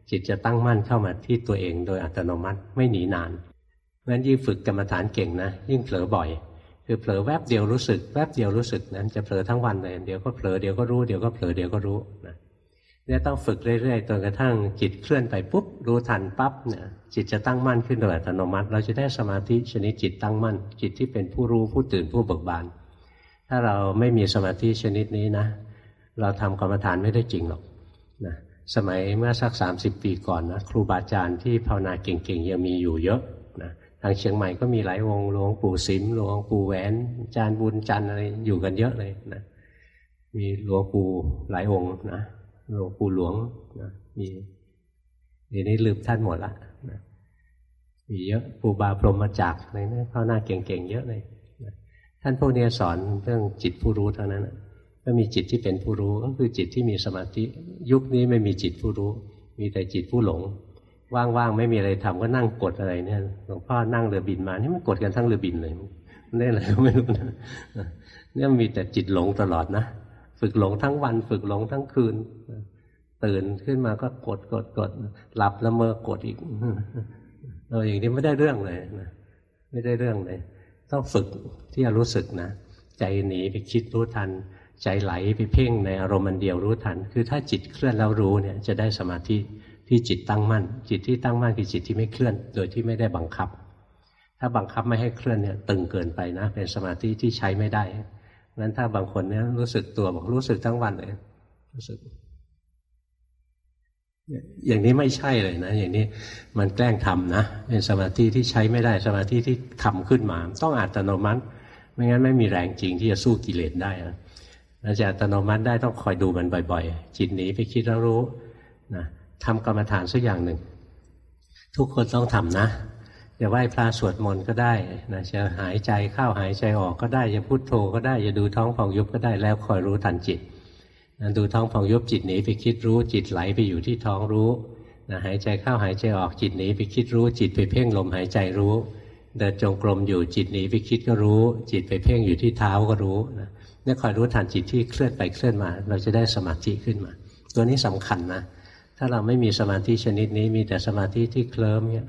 Speaker 1: จิตจะตั้งมั่นเข้ามาที่ตัวเองโดยอัตโนมัติไม่หนีนานเพราะฉะนั้นยิ่งฝึกกรรมฐานเก่งนะยิ่งเผลอบ่อยคือเผลอแวบเดียวรู้สึกแวบเดียวรู้สึกนั้นจะเผลอทั้งวันเลยเดี๋ยวก็เผลอเดี๋ยวก็รู้เดี๋ยวก็เผลอเดี๋ยวก็รู้นะเนี่ยต้องฝึกเรื่อยๆจนกระทั่งจิตเคลื่อนไปปุ๊บรู้ทันปั๊บเนี่ยจิตจะตั้งมั่นขึ้นโดยอัตโนมัติเราจะได้สมาธิชนิดจิตตั้งมั่นจิตที่เป็นผู้รู้ผู้ตื่นผู้เบิกบานถ้าเราไม่มีสมาธิชนิดนี้นะเราทำกรรมฐานไม่ได้จริงหรอกนะสมัยเมื่อสักสามสิบปีก่อนนะครูบาอาจารย์ที่ภาวนาเก่งๆยังมีอยู่เยอะนะทางเชียงใหม่ก็มีหลายวงหลวงปู่สิมหลวงปู่แหวนอาจารย์บุญจันทร์อะไรอยู่กันเยอะเลยนะมีหลวงปู่หลายองค์นะหลวงปู่หลวงนะมีเดี๋ยวนี้ลืมท่านหมดละนะมีเยอะปู่บาพรหมจักรอะไรนะภาวนาเก่งๆเยอะเลยนะท่านพวกนี้สอนเรื่องจิตผู้รู้เท่านั้นนะก็มีจิตที่เป็นผู้รู้ก็คือจิตที่มีสมาธิยุคนี้ไม่มีจิตผู้รู้มีแต่จิตผู้หลงว่างๆไม่มีอะไรทำก็นั่งกดอะไรเนี่ยหลวงพ่อนั่งเรือบินมานี่มันกดกันทั้งเรือบินเลยนี่อะไรก็ไม่รู้นะเนี่ยมีแต่จิตหลงตลอดนะฝึกหลงทั้งวันฝึกหลงทั้งคืนตื่นขึ้นมาก็กดกดกดหลับละเมอกดอีกเอออย่างนี้ไม่ได้เรื่องเลยนะไม่ได้เรื่องเลยต้องฝึกที่จะรู้สึกนะใจหนีไปคิดรู้ทันใจไหลไปเพ่งในอารมณ์อันเดียวรู้ทันคือถ้าจิตเคลื่อนแล้วรู้เนี่ยจะได้สมาธิที่จิตตั้งมั่นจิตที่ตั้งมั่นคือจิตที่ไม่เคลื่อนโดยที่ไม่ได้บังคับถ้าบังคับไม่ให้เคลื่อนเนี่ยตึงเกินไปนะเป็นสมาธิที่ใช้ไม่ได้งั้นถ้าบางคนเนี่ยรู้สึกตัวบอกรู้สึกทั้งวันเลยรู้สึกอย่างนี้ไม่ใช่เลยนะอย่างนี้มันแกล้งทำนะเป็นสมาธิที่ใช้ไม่ได้สมาธิที่ทำขึ้นมาต้องอัตโนมัติไม่งั้นไม่มีแรงจริงที่จะสู้กิเลสได้นะเราจะอัตโนมัติได้ต้องคอยดูมันบ่อยๆจิตหนีไปคิดแล้วรู้นะทำกรรมฐานสักอย่างหนึ่งทุกคนต้องทำนะจะไหว้พระสวดมนต์ก็ได้นะจะหายใจเข้าหายใจออกก็ได้จะพุทโธก็ได้จะดูท้องพองยุบก็ได้แล้วคอยรู้ทันจิตนะดูท้องพองยุบจิตหนีไปคิดรู้จิตไหลไปอยู่ที่ท้องรู้นะหายใจเข้าหายใจออกจิตหนีไปคิดรู้จิตไปเพ่งลมหายใจรู้เดินจงกรมอยู่จิตหนีไปคิดก็รู้จิตไปเพ่งอยู่ที่เท้าก็รู้นะเนี่ยคอยรู้ทันจิตที่เคลื่อนไปเคลื่อนมาเราจะได้สมาธิขึ้นมาตัวนี้สำคัญนะถ้าเราไม่มีสมาธิชนิดนี้มีแต่สมาธิที่เคลิ้มเนี่ย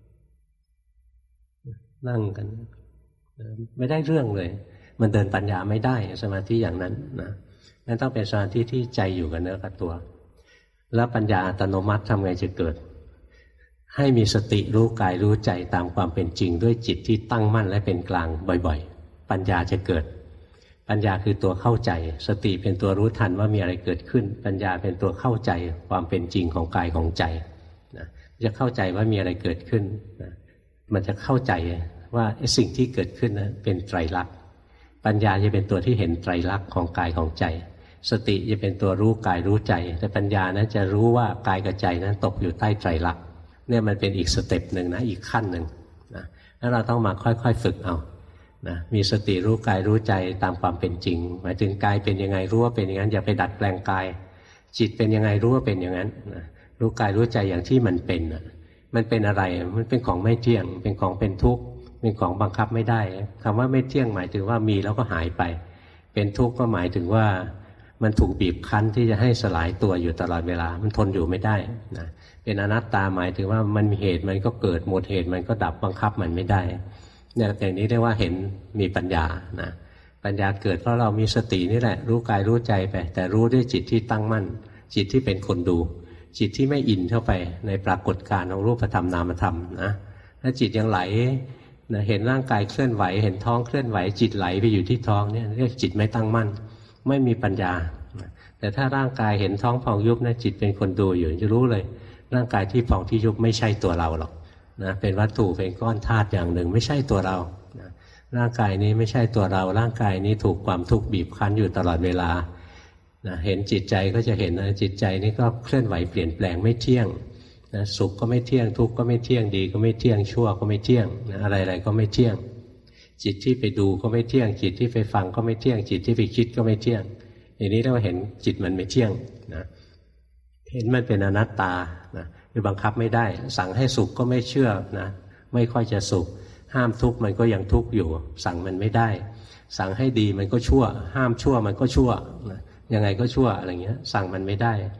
Speaker 1: นั่งกันไม่ได้เรื่องเลยมันเดินปัญญาไม่ได้สมาธิอย่างนั้นนะนั่นต้องเป็นสมาธิที่ใจอยู่กับเนื้อกับตัวแล้วปัญญาอัตโนมัติทำไงจะเกิดให้มีสติรู้กายรู้ใจตามความเป็นจริงด้วยจิตที่ตั้งมั่นและเป็นกลางบ่อยๆปัญญาจะเกิดปัญญาคือตัวเข้าใจสติเป็นตัวรู้ทันว่ามีอะไรเกิดขึ้นปัญญาเป็นตัวเข้าใจความเป็นจริงของกายของใจนะจะเข้าใจว่ามีอะไรเกิดขึ้นนะมันจะเข้าใจว่าสิ่งที่เกิดขึ้นนะเป็นไตรลักษณ์ปัญญาจะเป็นตัวที่เห็นไตรลักษณ์ของกายของใจสติจะเป็นตัวรู้กายรู้ใจแต่ปัญญานั้นจะรู้ว่ากายกับใจนั้นตกอยู่ใต้ไตรลักษณ์เนี่ยมันเป็นอีกสเต็ปหนึ่งนะอีกขั้นหนึ่งนะแล้วเราต้องมาค่อยๆฝึกเอานะมีสติรู้กายรู้ใจตามความเป็นจริงหมายถึงกายเป็นยังไงรู้ว่าเป็นอย่างนั้นอย่าไปดัดแปลงกายจิตเป็นยังไงรู้ว่าเป็นอย่างนั้นนะรู้กายรู้ใจอย่างที่มันเป็นนะมันเป็นอะไรมันเป็นของไม่เที่ยงเป็นของเป็นทุกข์เป็นของบังคับไม่ได้คำว่าไม่เที่ยงหมายถึงว่ามีแล้วก็หายไปเป็นทุกข์ก็หมายถึงว่ามันถูกบีบคั้นที่จะให้สลายตัวอยู่ตลอดเวลามันทนอยู่ไม่ได้นะเป็นอนัตตาหมายถึงว่ามันมีเหตุมันก็เกิดหมดเหตุมันก็ดับบังคับมันไม่ได้เนี่ยอย่างนี้เรียกว่าเห็นมีปัญญานะปัญญาเกิดเพราะเรามีสตินี่แหละรู้กายรู้ใจไปแต่รู้ด้วยจิตที่ตั้งมั่นจิตที่เป็นคนดูจิตที่ไม่อินเข้าไปในปรากฏการณ์ของรูปธรรมนามธรรมนะถ้าจิตยังไหลนะเห็นร่างกายเคลื่อนไหวเห็นท้องเคลื่อนไหวจิตไหลไปอยู่ที่ท้องเนี่ยเรียกจิตไม่ตั้งมั่นไม่มีปัญญาแต่ถ้าร่างกายเห็นท้องพองยุบนะจิตเป็นคนดูอยู่จะรู้เลยร่างกายที่พองที่ยุบไม่ใช่ตัวเราหรอกนะเป็นวัตถุเป็นก้อนธาตุอย่างหนึ่งไม่ใช่ตัวเรานะร่างกายนี้ไม่ใช่ตัวเราร่างกายนี้ถูกความทุกข์บีบคั้นอยู่ตลอดเวลานะเห็นจิตใจก็จะเห็นนะจิตใจนี้ก็เคลื่อนไหวเปลี่ยนแปลงไม่เที่ยงนะสุขก็ไม่เที่ยงทุกข์ก็ไม่เที่ยงดีก็ไม่เที่ยงชั่วก็ไม่เที่ยงนะอะไรๆก็ไม่เที่ยงจิตที่ไปดูก็ไม่เที่ยงจิตที่ไปฟังก็ไม่เที่ยงจิตที่ไปคิดก็ไม่เที่ยงอย่างนี้เราเห็นจิตมันไม่เที่ยงนะเห็นมันเป็นอนัตตานะคือบังคับไม่ได้สั่งให้สุขก็ไม่เชื่อนะไม่ค่อยจะสุขห้ามทุกข์มันก็ยังทุกข์อยู่สั่งมันไม่ได้สั่งให้ดีมันก็ชั่วห้ามชั่วมันก็ชั่วนะยังไงก็ชั่วอะไรเงี้ยสั่งมันไม่ได้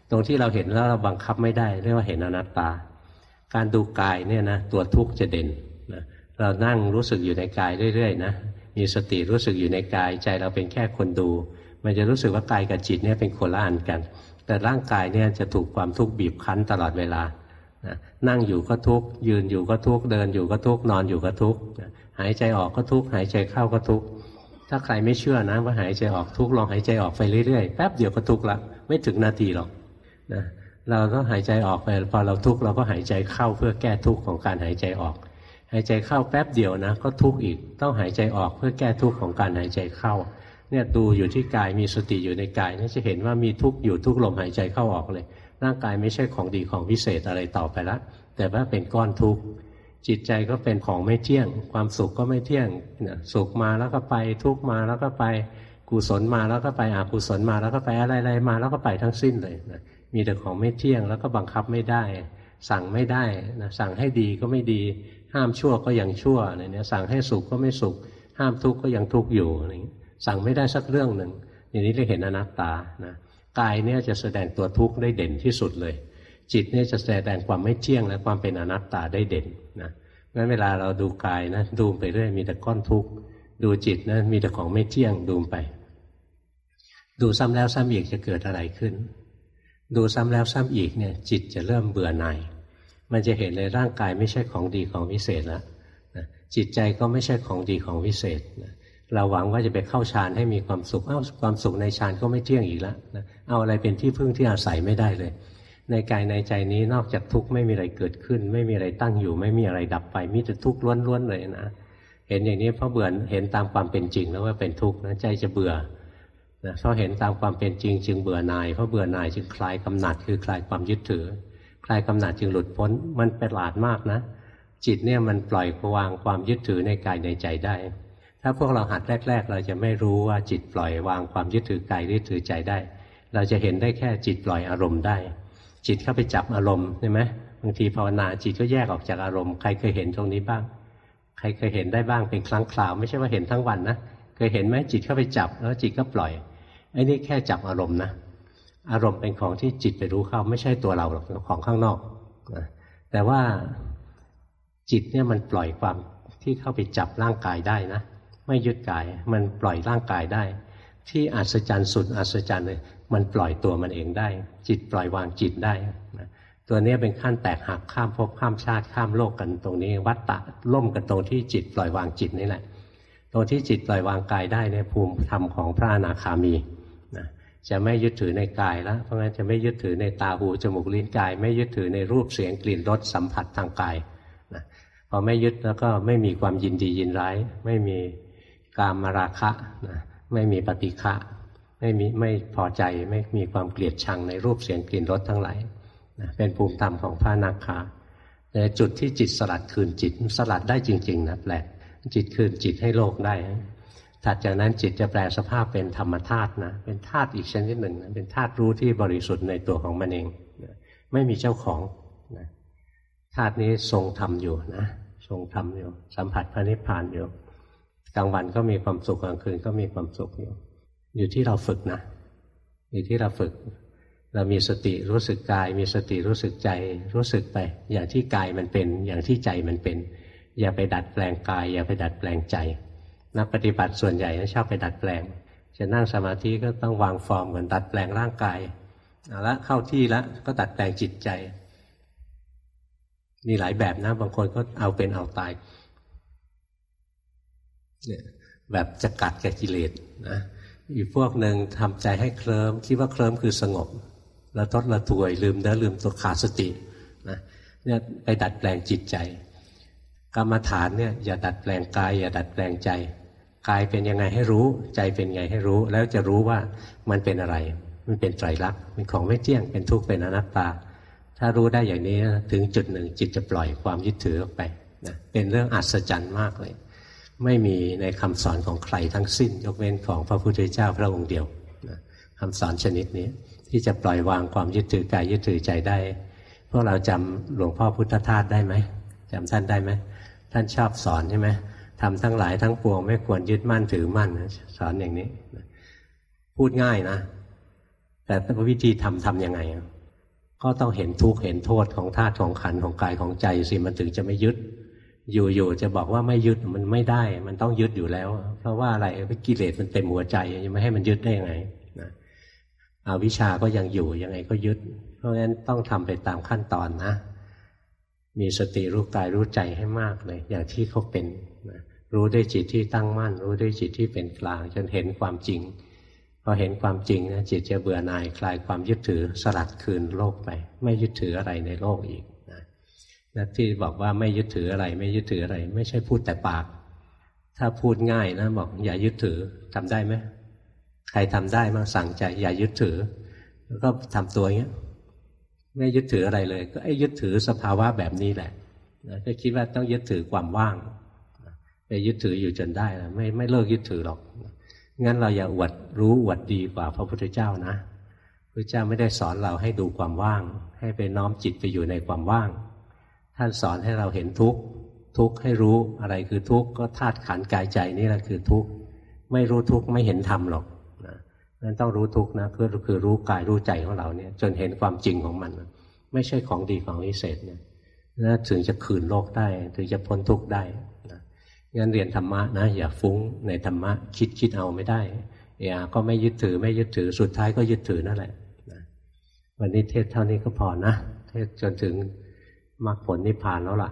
Speaker 1: ตรงที่เราเห็นแล้วเราบังคับไม่ได้เรียกว่าเห็นอนัตตาการดูกายเนี่ยนะตัวทุกข์จะเด่นนะเรานั่งรู้สึกอยู่ในกายเรื่อยๆนะมีสติรู้สึกอยู่ในกายใจเราเป็นแค่คนดูมันจะรู้สึกว่ากายกับจิตเนี่ยเป็นคนละอันกันแต่ร่างกายเนี่ยจะถูกความทุกข์บีบคั้นตลอดเวลานะนั่งอยู่ก็ทุกข์ยืนอยู่ก็ทุกข์เดินอยู่ก็ทุกข์นอนอยู่ก็ทุกข์นะหายใจออกก็ทุกข์หายใจเข้าก็ทุกข์ถ้าใครไม่เชื่อนะว่าหายใจออกทุกข์ลองหายใจออกไปเรื่อยๆแป๊บเดียวก็ทุกข์ละไม่ถึงนาทีหรอกนะเราต้องหายใจออกไปพอเราทุกข์เราก็หายใจเข้าเพื่อแก้ทุกข์ของการหายใจออกหายใจเข้าแป๊บเดียวนะก็ทุกข์อีกต้องหายใจออกเพื่อแก้ทุกข์ของการหายใจเข้าเนี่ยดูอยู่ที่กายมีสติอยู่ในกายนี่จะเห็นว่ามีทุกข์อยู่ทุกลมหายใจเข้าออกเลยร่างกายไม่ใช่ของดีของวิเศษอะไรต่อไปละแต่ว่าเป็นก้อนทุกข์จิตใจก็เป็นของไม่เที่ยงความสุขก็ไม่เที่ยงสุขมาแล้วก็ไปทุกข์มาแล้วก็ไปกุศลมาแล้วก็ไปอกุศลมาแล้วก็ไปอะไรๆมาแล้วก็ไปทั้งสิ้นเลยนะมีแต่ของไม่เที่ยงแล้วก็บังคับไม่ได้สั่งไม่ได้นะสั่งให้ดีก็ไม่ดีห้ามชั่วก็ยังชั่วอะไรเนี่ยสั่งให้สุขก็ไม่สุขห้ามทุกข์ก็ยังทุกข์อยู่อะไรอย่างนี้สั่งไม่ได้สักเรื่องหนึ่งอย่างนี้เรียกเห็นอนัตตานะกายเนี่ยจะแสดงตัวทุกข์ได้เด่นที่สุดเลยจิตเนี่ยจะแสดงความไม่เที่ยงและความเป็นอนัตตาได้เด่นนะงั้นเวลาเราดูกายนะดูไปเรื่อยมีแต่ก้อนทุกข์ดูจิตนะมีแต่ของไม่เที่ยงดูไปดูซ้ำแล้วซ้ำอีกจะเกิดอะไรขึ้นดูซ้ำแล้วซ้ำอีกเนี่ยจิตจะเริ่มเบื่อหน่ายมันจะเห็นเลยร่างกายไม่ใช่ของดีของวิเศษแล้วนะจิตใจก็ไม่ใช่ของดีของวิเศษนะเราหวังว่าจะไปเข้าฌานให้มีความสุขเอ้าความสุขในฌานก็ไม่เที่ยงอีกแล้วนะเอาอะไรเป็นที่พึ่งที่อาศัยไม่ได้เลยในกายในใจนี้นอกจากทุกข์ไม่มีอะไรเกิดขึ้นไม่มีอะไรตั้งอยู่ไม่มีอะไรดับไปมีแต่ทุกข์ล้วนๆเลยนะเห็นอย่างนี้เพราะเบื่อเห็นตามความเป็นจริงแล้วว่าเป็นทุกข์นะใจจะเบื่อนะเพราะเห็นตามความเป็นจริงจึงเบื่อหน่ายเพราะเบื่อหน่ายจึงคลายกำหนัดคือคลายความยึดถือคลายกำหนัดจึงหลุดพ้นมันประหลาดมากนะจิตเนี่ยมันปล่อยวางความยึดถือในกายในใจได้ถ้าพวกเราหัดแรกๆเราจะไม่รู้ว่าจิตปล่อยวางความยึดถือกายยึดถือใจได้เราจะเห็นได้แค่จิตปล่อยอารมณ์ได้จิตเข้าไปจับอารมณ์ใช่ไหมบางทีภาวนาจิตก็แยกออกจากอารมณ์ใครเคยเห็นตรงนี้บ้างใครเคยเห็นได้บ้างเป็นครั้งคราวไม่ใช่ว่าเห็นทั้งวันนะเคยเห็นไหมจิตเข้าไปจับแล้วจิตก็ปล่อยไอ้นี่แค่จับอารมณ์นะอารมณ์เป็นของที่จิตไปรู้เข้าไม่ใช่ตัวเราหรอกของข้างนอกนะแต่ว่าจิตเนี่ยมันปล่อยความที่เข้าไปจับร่างกายได้นะไม่ยึดกายมันปล่อยร่างกายได้ที่อัศจรรย์สุดอัศจรรย์เลยมันปล่อยตัวมันเองได้จิตปล่อยวางจิตได้นะตัวนี้เป็นขั้นแตกหักข้ามภพข้ามชาติข้ามโลกกันตรงนี้วัฏฏะล่มกันตรงที่จิตปล่อยวางจิตนี่แหละตรงที่จิตปล่อยวางกายได้เนี่ยภูมิธรรมของพระอนาคามีนะจะไม่ยึดถือในกายแล้วเพราะงั้นจะไม่ยึดถือในตาหูจมูกลิ้นกายไม่ยึดถือในรูปเสียงกลิ่นรสสัมผัสทางกายนะพอไม่ยึดแล้วก็ไม่มีความยินดียินร้ายไม่มีกามราคะนะไม่มีปฏิฆะไม่มีไม่พอใจไม่มีความเกลียดชังในรูปเสียงกลิ่นรสทั้งหลายนะเป็นภูมิธรรมของพระอนาคาแต่จุดที่จิตสลัดคืนจิตสลัดได้จริงๆนะแปลกจิตคืนจิตให้โลกได้ถัดจากนั้นจิตจะแปลสภาพเป็นธรรมธาตุนะเป็นธาตุอีกชนิดหนึ่งนะเป็นธาตุรู้ที่บริสุทธิ์ในตัวของมันเองนะไม่มีเจ้าของนะธาตุนี้ทรงธรรมอยู่นะทรงธรรมอยู่สัมผัสพระนิพพานอยู่กลางวันก็มีความสุขกลางคืนก็มีความสุขอยู่อยู่ที่เราฝึกนะอยู่ที่เราฝึกเรามีสติรู้สึกกายมีสติรู้สึกใจรู้สึกไปอย่างที่กายมันเป็นอย่างที่ใจมันเป็นอย่าไปดัดแปลงกายอย่าไปดัดแปลงใจนักปฏิบัติส่วนใหญ่ชอบไปดัดแปลงจะนั่งสมาธิก็ต้องวางฟอร์มเหมือนดัดแปลงร่างกายเอาละเข้าที่แล้วก็ดัดแปลงจิตใจมีหลายแบบนะบางคนก็เอาเป็นเอาตายเนี่ยแบบจะกัดกับกิเลสนะอีกพวกหนึ่งทำใจให้เคลิ้มคิดว่าเคลิ้มคือสงบแล้วทดละถวยลืมเนื้อลืมตัวขาดสตินะเนี่ยไปดัดแปลงจิตใจกรรมฐานเนี่ยอย่าดัดแปลงกายอย่าดัดแปลงใจกายเป็นยังไงให้รู้ใจเป็นไงให้รู้แล้วจะรู้ว่ามันเป็นอะไรมันเป็นไตรลักษณ์เป็นของไม่เที่ยงเป็นทุกข์เป็นอนัตตาถ้ารู้ได้อย่างนี้ถึงจุดหนึ่งจิตจะปล่อยความยึดถือออกไปนะเป็นเรื่องอัศจรรย์มากเลยไม่มีในคำสอนของใครทั้งสิ้นยกเว้นของพระพุทธเจ้าพระองค์เดียวนะคำสอนชนิดนี้ที่จะปล่อยวางความยึดถือกายยึดถือใจได้พวกเราจำหลวงพ่อพุทธทาสได้ไหมจำท่านได้ไหมท่านชอบสอนใช่ไหมทำทั้งหลายทั้งปวงไม่ควรยึดมั่นถือมั่นสอนอย่างนี้พูดง่ายนะแต่วิธีทำทำยังไงก็ต้องเห็นทุกข์เห็นโทษของธาตุของขันธ์ของกายของใจสิมันถึงจะไม่ยึดอยู่ๆจะบอกว่าไม่ยึดมันไม่ได้มันต้องยึดอยู่แล้วเพราะว่าอะไรกิเลสมันเต็มหัวใจยังไม่ให้มันยึดได้ยังไงนะอวิชชาก็ยังอยู่ยังไงก็ยึดเพราะฉะนั้นต้องทำไปตามขั้นตอนนะมีสติรู้กายรู้ใจให้มากเลยอย่างที่เขาเป็นนะรู้ด้วยจิตที่ตั้งมั่นรู้ด้วยจิตที่เป็นกลางจนเห็นความจริงพอเห็นความจริงนะจิตจะเบื่อหน่ายคลายความยึดถือสลัดคืนโลกไปไม่ยึดถืออะไรในโลกอีกนะนะที่บอกว่าไม่ยึดถืออะไรไม่ยึดถืออะไรไม่ใช่พูดแต่ปากถ้าพูดง่ายนะบอกอย่ายึดถือทำได้ไหมใครทำได้มาสั่งใจอย่ายึดถือแล้วก็ทำตัวอย่างเงี้ยไม่ยึดถืออะไรเลยก็ไอ้ยึดถือสภาวะแบบนี้แหละนะก็คิดว่าต้องยึดถือความว่างไปยึดถืออยู่จนได้นะไม่ไม่เลิกยึดถือหรอกงั้นเราอย่าอวดรู้อวดดีกว่าพระพุทธเจ้านะพระเจ้าไม่ได้สอนเราให้ดูความว่างให้ไปน้อมจิตไปอยู่ในความว่างท่านสอนให้เราเห็นทุกข์ทุกข์ให้รู้อะไรคือทุกข์ก็ธาตุขันธ์กายใจนี่แหละคือทุกข์ไม่รู้ทุกข์ไม่เห็นธรรมหรอกนะนั้นต้องรู้ทุกข์นะคือคือรู้กายรู้ใจของเราเนี่ยจนเห็นความจริงของมันไม่ใช่ของดีของวิเศษเนี่ยนะถึงจะคืนโลกได้ถึงจะพ้นทุกข์ได้นะงั้นเรียนธรรมะนะอย่าฟุ้งในธรรมะคิดคิดเอาไม่ได้เอ่ก็ไม่ยึดถือไม่ยึดถือสุดท้ายก็ยึดถือนั่นแหละนะวันนี้เทศเท่านี้ก็พอนะเทศจนถึงมรรคผลนิพพานแล้วล่ะ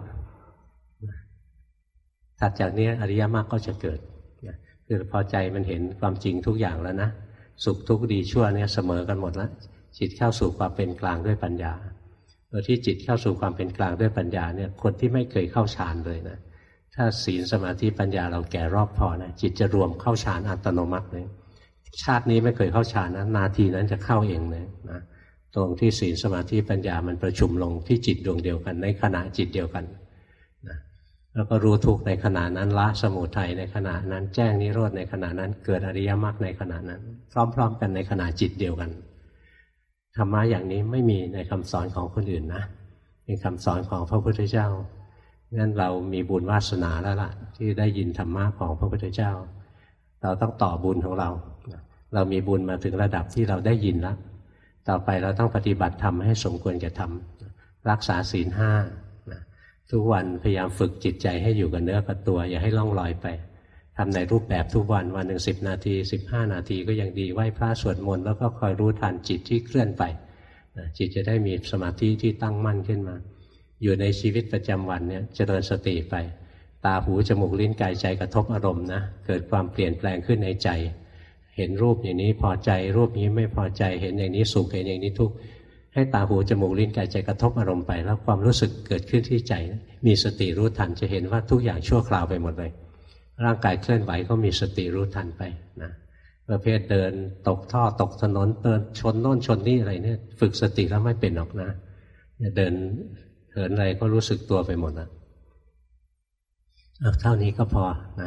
Speaker 1: ถัดจากนี้อริยมรรคก็จะเกิดนะคือพอใจมันเห็นความจริงทุกอย่างแล้วนะสุขทุกข์ดีชั่วเนี่ยเสมอกันหมดแล้วจิตเข้าสู่ความเป็นกลางด้วยปัญญาโดยที่จิตเข้าสู่ความเป็นกลางด้วยปัญญาเนี่ยคนที่ไม่เคยเข้าฌานเลยนะถ้าศีลสมาธิปัญญาเราแก่รอบพอนะจิตจะรวมเข้าฌานอัตโนมัติเลยชาตินี้ไม่เคยเข้าฌานนะนาทีนั้นจะเข้าเองเลยนะตรงที่ศีลสมาธิปัญญามันประชุมลงที่จิตดวงเดียวกันในขณะจิตเดียวกันนะแล้วก็รู้ทุกข์ในขณะนั้นละสมุทัยในขณะนั้นแจ้งนิโรธในขณะนั้นเกิดอริยมรรคในขณะนั้นพร้อมๆกันในขณะจิตเดียวกันธรรมะอย่างนี้ไม่มีในคำสอนของคนอื่นนะเป็นคำสอนของพระพุทธเจ้างั้นเรามีบุญวาสนาแล้วล่ะที่ได้ยินธรรมะของพระพุทธเจ้าเราต้องต่อบุญของเราเรามีบุญมาถึงระดับที่เราได้ยินแล้วต่อไปเราต้องปฏิบัติธรรมให้สมควรแก่ธรรมรักษาศีลห้าทุกวันพยายามฝึกจิตใจให้อยู่กับเนื้อกับตัวอย่าให้ล่องลอยไปทำในรูปแบบทุกวันวันหนึ่งสิบนาทีสิบห้านาทีก็ยังดีไหว้พระสวดมนต์แล้วก็คอยรู้ทันจิตที่เคลื่อนไปจิตจะได้มีสมาธิที่ตั้งมั่นขึ้นมาอยู่ในชีวิตประจำวันเนี่ยเจริญสติไปตาหูจมูกลิ้นกายใจกระทบอารมณ์นะเกิดความเปลี่ยนแปลงขึ้นในใจเห็นรูปอย่างนี้พอใจรูปนี้ไม่พอใจเห็นอย่างนี้สุขเห็นอย่างนี้ทุกข์ให้ตาหูจมูกลิ้นกายใจกระทบอารมณ์ไปแล้วความรู้สึกเกิดขึ้นที่ใจมีสติรู้ทันจะเห็นว่าทุกอย่างชั่วคราวไปหมดเลยร่างกายเคลื่อนไหวก็มีสติรู้ทันไปนะประเภทเดินตกท่อตกถนนเดินชนโน่นชนนี่อะไรเนี่ยฝึกสติแล้วไม่เป็นหรอกนะเดินเหินอะไรก็รู้สึกตัวไปหมดนะเท่านี้ก็พอนะ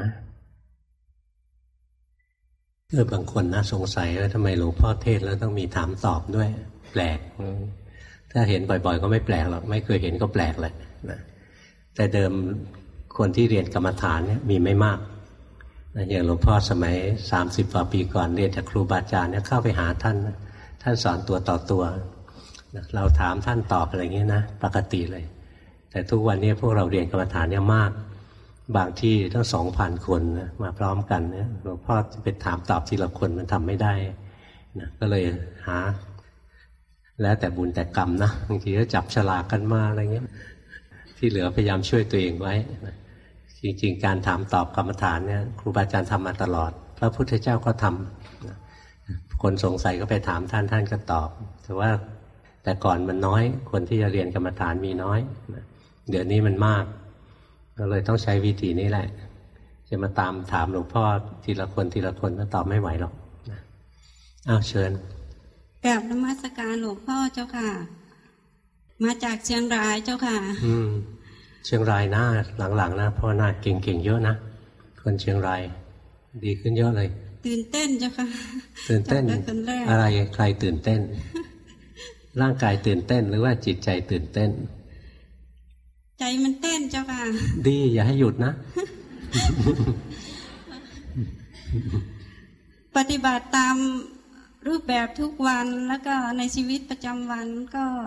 Speaker 1: เออบางคนนะสงสัยว่าทำไมหลวงพ่อเทศแล้วต้องมีถามตอบด้วยแปลกถ้าเห็นบ่อยๆก็ไม่แปลกหรอกไม่เคยเห็นก็แปลกแหละนะแต่เดิมคนที่เรียนกรรมฐานเนี่ยมีไม่มากนะอย่างหลวงพ่อสมัยสามสิบกว่าปีก่อนเรียนจากครูบาอาจารย์เนี่ยเข้าไปหาท่านท่านสอนตัวต่อตัวนะเราถามท่านตอบอะไรอย่างนี้นะปกติเลยแต่ทุกวันนี้พวกเราเรียนกรรมฐานเนี่ยมากบางที่ทั้งสองพันคนนะมาพร้อมกันเนี่ยหลวงพ่อไปถามตอบทีละคนมันทำไม่ได้นะก็เลยหาแล้วแต่บุญแต่กรรมนะบางทีก็จับฉลากกันมาอะไรเงี้ยที่เหลือพยายามช่วยตัวเองไว้นะจริงๆการถามตอบกรรมฐานเนี่ยครูบาอาจารย์ทำมาตลอดพระพุทธเจ้าก็ทำนะคนสงสัยก็ไปถามท่านท่านก็ตอบแต่ว่าแต่ก่อนมันน้อยคนที่จะเรียนกรรมฐานมีน้อยนะเดี๋ยวนี้มันมากก็เลยต้องใช้วิธีนี้แหละจะมาตามถามหลวงพ่อทีละคนทีละคนก็ตอบไม่ไหวหรอกนะอ้าวเชิญ
Speaker 2: กราบนมัสการหลวงพ่อเจ้าค่ะมาจากเชียงรายเจ้าค่ะ
Speaker 1: อืมเชียงรายนะหลังๆนะพ่อหน้าเก่งๆเยอะนะคนเชียงรายดีขึ้นเยอะเลย
Speaker 2: ตื่นเต้นเจ้าค่ะ
Speaker 1: ตื่นเต้นอะไรใครตื่นเต้นร่างกายตื่นเต้นหรือว่าจิตใจตื่นเต้น
Speaker 2: ใจมันเต้นเจ้าค่ะ
Speaker 1: ดีอย่าให้หยุดนะ
Speaker 2: ปฏิบัติตามรูปแบบทุกวันแล้วก็ในชีวิตประจำวันก็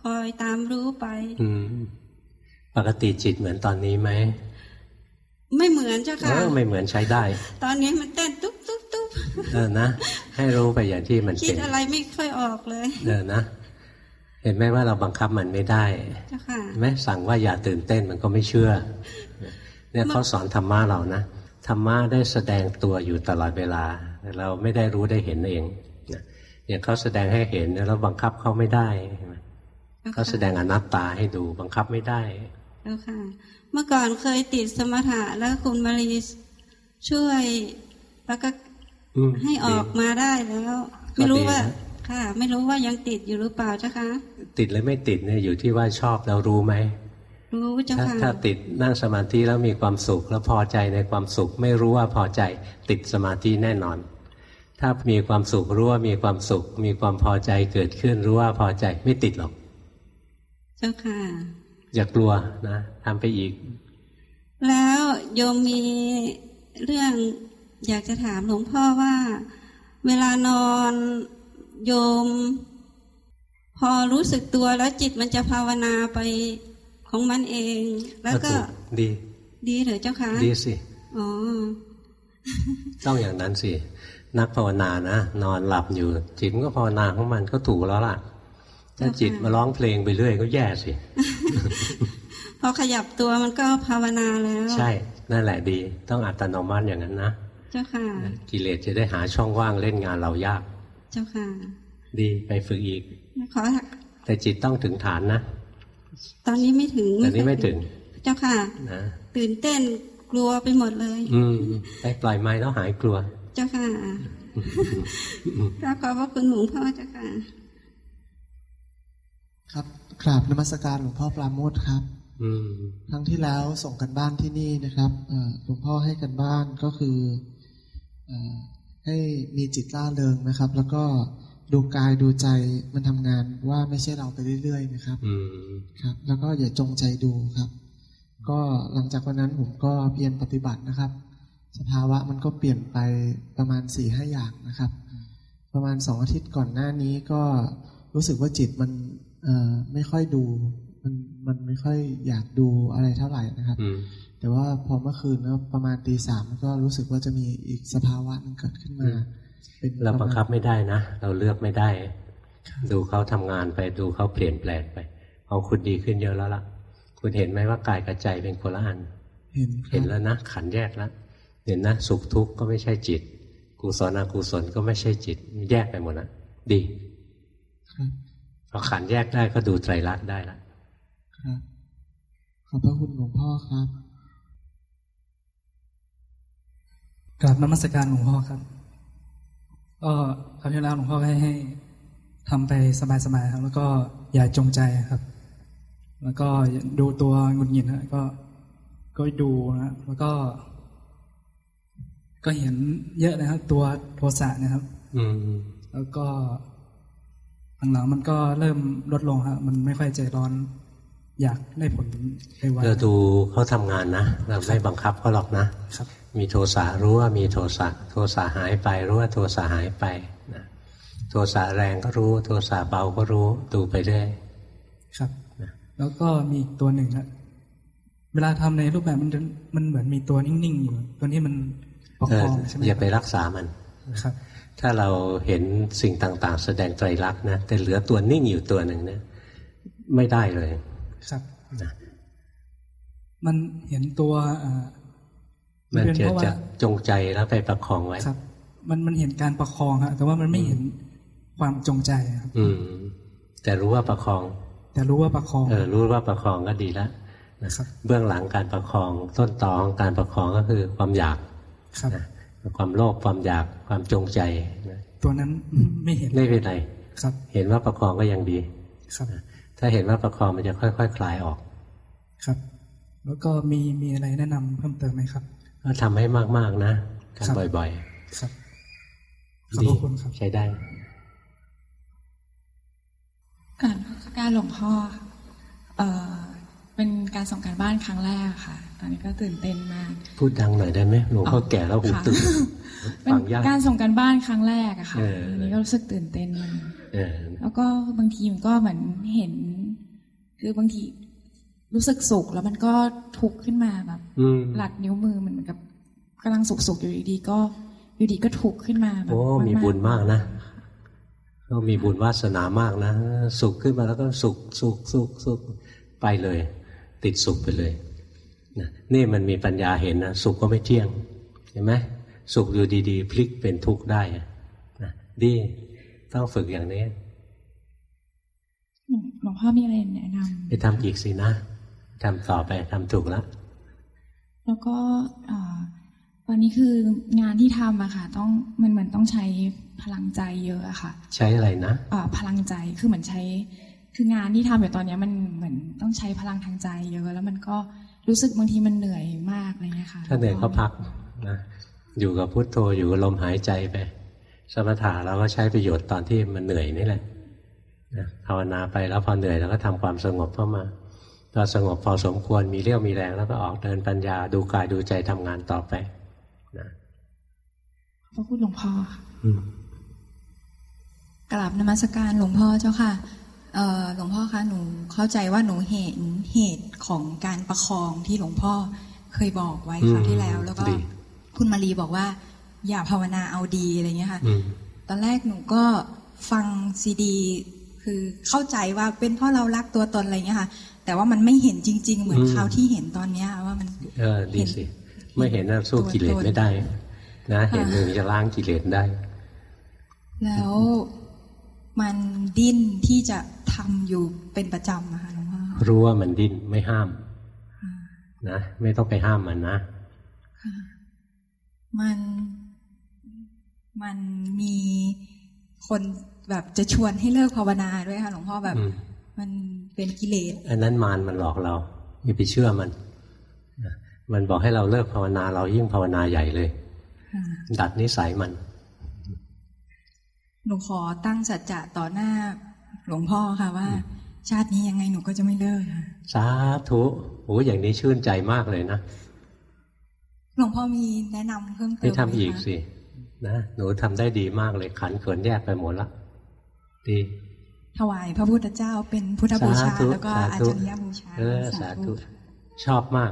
Speaker 2: คอยตามรู้ไป
Speaker 1: อืมปกติจิตเหมือนตอนนี้ไหม
Speaker 2: ไม่เหมือนเจ้าค่ะ
Speaker 1: เออไม่เหมือนใช้ได้
Speaker 2: ตอนนี้มันเต้นตุ๊บตุ๊บตุ๊บ
Speaker 1: เออนะให้รู้ไปอย่างที่มันเป็น
Speaker 2: คิดอะไรไม่ค่อยออกเลย
Speaker 1: เออนะเห็นไหมว่าเราบังคับมันไม่ได้
Speaker 2: เจ้าค่ะ
Speaker 1: แม้สั่งว่าอย่าตื่นเต้นมันก็ไม่เชื่อเนี่ยเขาสอนธรรมะเรานะธรรมะได้แสดงตัวอยู่ตลอดเวลาเราไม่ได้รู้ได้เห็นเองอย่างเขาแสดงให้เห็นแล้วบังคับเขาไม่ได้เขาแสดงอนัตตาให้ดูบังคับไม่ได้
Speaker 2: แล้วค่ะเมื่อก่อนเคยติดสมถะแล้วคุณมารีช่วยแล้วก็ให้ออกมาได้แล้วไม่รู้ว่าค่ะไม่รู้ว่ายังติดอยู่หรือเปล่าเจ้าคะ
Speaker 1: ติดหรือไม่ติดเนี่ยอยู่ที่ว่าชอบแล้วรู้ไหม
Speaker 2: รู้เจ้าค่ะ
Speaker 1: ถ้าติดนั่งสมาธิแล้วมีความสุขแล้วพอใจในความสุขไม่รู้ว่าพอใจติดสมาธิแน่นอนถ้ามีความสุขรู้ว่ามีความสุขมีความพอใจเกิดขึ้นรู้ว่าพอใจไม่ติดหรอก
Speaker 2: เจ้าค่ะ
Speaker 1: อย่ากลัวนะทำไปอีก
Speaker 2: แล้วโยมมีเรื่องอยากจะถามหลวงพ่อว่าเวลานอนโยมพอรู้สึกตัวแล้วจิตมันจะภาวนาไปของมันเองแล้วก็
Speaker 1: ดี
Speaker 2: ดีเหรอเจ้าคะ
Speaker 1: ดีสิ
Speaker 2: อ๋อ
Speaker 1: ต้องอย่างนั้นสินักภาวนานะนอนหลับอยู่จิตมันก็ภาวนาของมันก็ถูกแล้วล่ะถ้าจิตมาร้องเพลงไปเรื่อยก็แย่สิ
Speaker 2: พอขยับตัวมันก็ภาวนาแล้ว
Speaker 1: ใช่นั่นแหละดีต้องอัตโนมัติอย่างนั้นนะ
Speaker 2: เจ้าค่ะ
Speaker 1: กิเลสจะได้หาช่องว่างเล่นงานเรายาก
Speaker 2: เจ้าค่ะ
Speaker 1: ดีไปฝึกอีก
Speaker 2: ขอ
Speaker 1: แต่จิตต้องถึงฐานนะ
Speaker 2: ตอนนี้ไม่ถึง
Speaker 1: ตอนนี้ไม่ถึง
Speaker 2: เจ้าค่ะนะตื่นเต้นกลัวไปหมดเลย
Speaker 1: อืมไปปล่อยไม้แล้วหายกลัว
Speaker 2: เจ้าค่ะแล้วขอบพระคุณหลวงพ่อเจ้าค่ะ
Speaker 3: ครับกราบนมัสการหลวงพ่อปราโมทย์ครับครั้งที่แล้วส่งกันบ้านที่นี่นะครับหลวงพ่อให้กันบ้านก็คือให้มีจิตล่าเริงนะครับแล้วก็ดูกายดูใจมันทำงานว่าไม่ใช่เราไปเรื่อยๆนะครับครับแล้วก็อย่าจงใจดูครับก็หลังจากวันนั้นผมก็เพียรปฏิบัตินะครับสภาวะมันก็เปลี่ยนไปประมาณ สี่ห้า อย่างนะครับประมาณสองอาทิตย์ก่อนหน้านี้ก็รู้สึกว่าจิตมันเอ่อไม่ค่อยดูมันมันไม่ค่อยอยากดูอะไรเท่าไหร่นะครับแต่ว่าพอเมื่อคืนแล้วประมาณตีสามก็รู้สึกว่าจะมีอีกสภาวะนึงเกิดขึ้นมา
Speaker 1: เราบังคับไม่ได้นะเราเลือกไม่ได้ดูเขาทำงานไปดูเขาเปลี่ยนแปลงไปของคุณดีขึ้นเยอะแล้วล่ะคุณเห็นไหมว่ากายกับใจเป็นคนละอัน
Speaker 3: เห็น
Speaker 1: เห็นแล้วนะขันแยกแล้วเห็นนะสุขทุกข์ก็ไม่ใช่จิตกุศลอกุศลก็ไม่ใช่จิตแยกไปหมดนะดีพอขันแยกได้ก็ดูไตรลักษณ์ได้ละ
Speaker 3: ครับขอบพระคุณหลวงพ่อครับ
Speaker 4: กราบนมัสการหลวงพ่อครับก็คราวที่แล้วหลวงพ่อให้ให้ทำไปสบายๆครับแล้วก็อย่าจงใจครับแล้วก็ดูตัวหงุดหงิดนะก็ก็ดูนะแล้วก็ก็เห็นเยอะนะครับตัวโทสะนะครับ
Speaker 1: อืม
Speaker 4: แล้วก็หลังๆมันก็เริ่มลดลงครับมันไม่ค่อยใจร้อนอยากได้ผลไวๆ
Speaker 1: เราดูเขาทำงานนะเราไม่บังคับเขาหรอกนะครับมีโทสะรู้ว่ามีโทสะโทสะหายไปรู้ว่าโทสะหายไปนะโทสะแรงก็รู้โทสะเบาก็รู้ดูไปเรื่อย
Speaker 4: ครับนะแล้วก็มีตัวหนึ่งครับเวลาทำในรูปแบบมันมันเหมือนมีตัวนิ่งๆอยู่ตัวนี้มันประคองใช่ไหม
Speaker 1: อย่าไปรักษามัน
Speaker 4: ครับ
Speaker 1: ถ้าเราเห็นสิ่งต่างๆแสดงไตรลักษณ์นะแต่เหลือตัวนิ่งอยู่ตัวหนึ่งเนี่ยไม่ได้เลย
Speaker 4: ครับนะมันเห็นตัว
Speaker 1: มันจะจะจงใจแล้วไปประคองไว้
Speaker 4: ครับมันมันเห็นการประคองครับแต่ว่ามันไม่เห็นความจงใจครับ
Speaker 1: อืมแต่รู้ว่าประคอง
Speaker 4: แต่รู้ว่าประคอง
Speaker 1: เออรู้ว่าประคองก็ดีแล้วนะครับเบื้องหลังการประคองต้นตอของการประคองก็คือความอยาก
Speaker 4: ครับ
Speaker 1: ความโลภความอยากความจงใจนะ
Speaker 4: ตัวนั้นไม่เห็น
Speaker 1: ไม่เป็นไร
Speaker 4: ครับ
Speaker 1: เห็นว่าประคองก็ยังดี
Speaker 4: ครับ
Speaker 1: ถ้าเห็นว่าประคองมันจะค่อยๆ ค, คลายออก
Speaker 4: ครับแล้วก็มีมีอะไรแนะนำเพิ่มเติมไหมครับ
Speaker 1: ก็ทำให้มากๆนะทำบ่อย
Speaker 4: ๆครับ
Speaker 1: ขอบคุณครับใช้ได้
Speaker 5: การการหลวงพ่อเอ่อเป็นการส่งการบ้านครั้งแรกค่ะตอนนี้ก็ตื่นเต้นมาก
Speaker 1: พูดดังหน่อยได้ไหมหลวงพ่อแก่แล้วหูตึง
Speaker 5: เป็นการส่งการบ้านครั้งแรกอะค่ะอันนี้ก็รู้สึกตื่นเต้นมากแล้วก็บางทีมันก็เหมือนเห็นคือบางทีรู้สึกสุขแล้วมันก็ทุกข์ขึ้นมาแบบหลัดนิ้วมือมันเหมือนกับกำลังสุขๆอยู่ดีๆก็อยู่ดีก็ทุกข์ขึ้นมาแบบโอ้
Speaker 1: มีบุญมากนะก็มีบุญวาสนามากนะสุขขึ้นมาแล้วก็สุขสุขสุขสุขไปเลยติดสุขไปเลยนะนี่มันมีปัญญาเห็นนะสุขก็ไม่เที่ยงเห็นไหมสุขอยู่ดีๆพลิกเป็นทุกข์ได้นะดีต้องฝึกอย่างนี้
Speaker 5: หลวงพ่อมีอะไรแนะนำ
Speaker 1: ไปทำอีกสินะทำต่อไปทำถูกแล้ว
Speaker 5: แล้วก็ตอนนี้คืองานที่ทำอะค่ะต้องมันเหมือนต้องใช้พลังใจเยอะอะค่ะ
Speaker 1: ใช้อะไรนะ
Speaker 5: อ่าพลังใจคือเหมือนใช้คืองานที่ทำอยู่ตอนนี้มันเหมือนต้องใช้พลังทางใจเยอะแล้วมันก็รู้สึกบางทีมันเหนื่อยมากอะไรเงี้ยค่ะ
Speaker 1: ถ้าเหนื่อยก็พักนะอยู่กับพุทโธอยู่กับลมหายใจไปสมถะเราก็ใช้ประโยชน์ตอนที่มันเหนื่อยนี่แหละนะภาวนาไปแล้วพอเหนื่อยเราก็ทำความสงบเข้ามาพอสงบพอสมควรมีเรี่ยวมีแรงแล้วก็ออกเดินปัญญาดูกายดูใจทำงานต่อไปนะ
Speaker 5: พระคุณหลวงพ่อ
Speaker 1: อืม
Speaker 6: กราบนมัสการหลวงพ่อเจ้าค่ะเอ่อหลวงพ่อคะหนูเข้าใจว่าหนูเห็นเหตุของการประคองที่หลวงพ่อเคยบอกไว้คราวที่แล้วแล้วก็คุณมารีบอกว่าอย่าภาวนาเอาดีอะไรเงี้ยค่ะตอนแรกหนูก็ฟังซีดีคือเข้าใจว่าเป็นเพราะเรารักตัวตนอะไรเงี้ยค่ะแต่ว่ามันไม่เห็นจริงๆเหมือนคราวที่เห็นตอนเนี้ยว่ามัน
Speaker 1: เออดีสิไม่เห็นน่ะสู้กิเลสไม่ได้นะเห็นหนึ่งจะล้างกิเลสได้
Speaker 6: แล้วมันดิ้นที่จะทำอยู่เป็นประจำนะคะหลวงพ่อ
Speaker 1: รู้ว่ามันดิ้นไม่ห้ามนะไม่ต้องไปห้ามมันนะ
Speaker 6: มันมันมีคนแบบจะชวนให้เลิกภาวนาด้วยค่ะหลวงพ่อแบบมันเป็นกิเลส
Speaker 1: อันนั้นมารมันหลอกเราอย่าไปเชื่อมันมันบอกให้เราเลิกภาวนาเรายิ่งภาวนาใหญ่เลยดัดนิสัยมัน
Speaker 6: หนูขอตั้งสัจจะต่อหน้าหลวงพ่อค่ะว่าชาตินี้ยังไงหนูก็จะไม่เลิกค่ะ
Speaker 1: สาธุโอ้อย่างนี้ชื่นใจมากเลยนะ
Speaker 6: หลวงพ่อมีแนะนำเพิ่มเติมไหมคะ
Speaker 1: ไม่ทำอีกสินะหนูทำได้ดีมากเลยขันเขินแยกไปหมดละดี
Speaker 6: ถวายพระพุทธเจ้าเป็นพุทธบูชาแล้วก็อาจารย์บูชา
Speaker 1: เออสาธุชอบมาก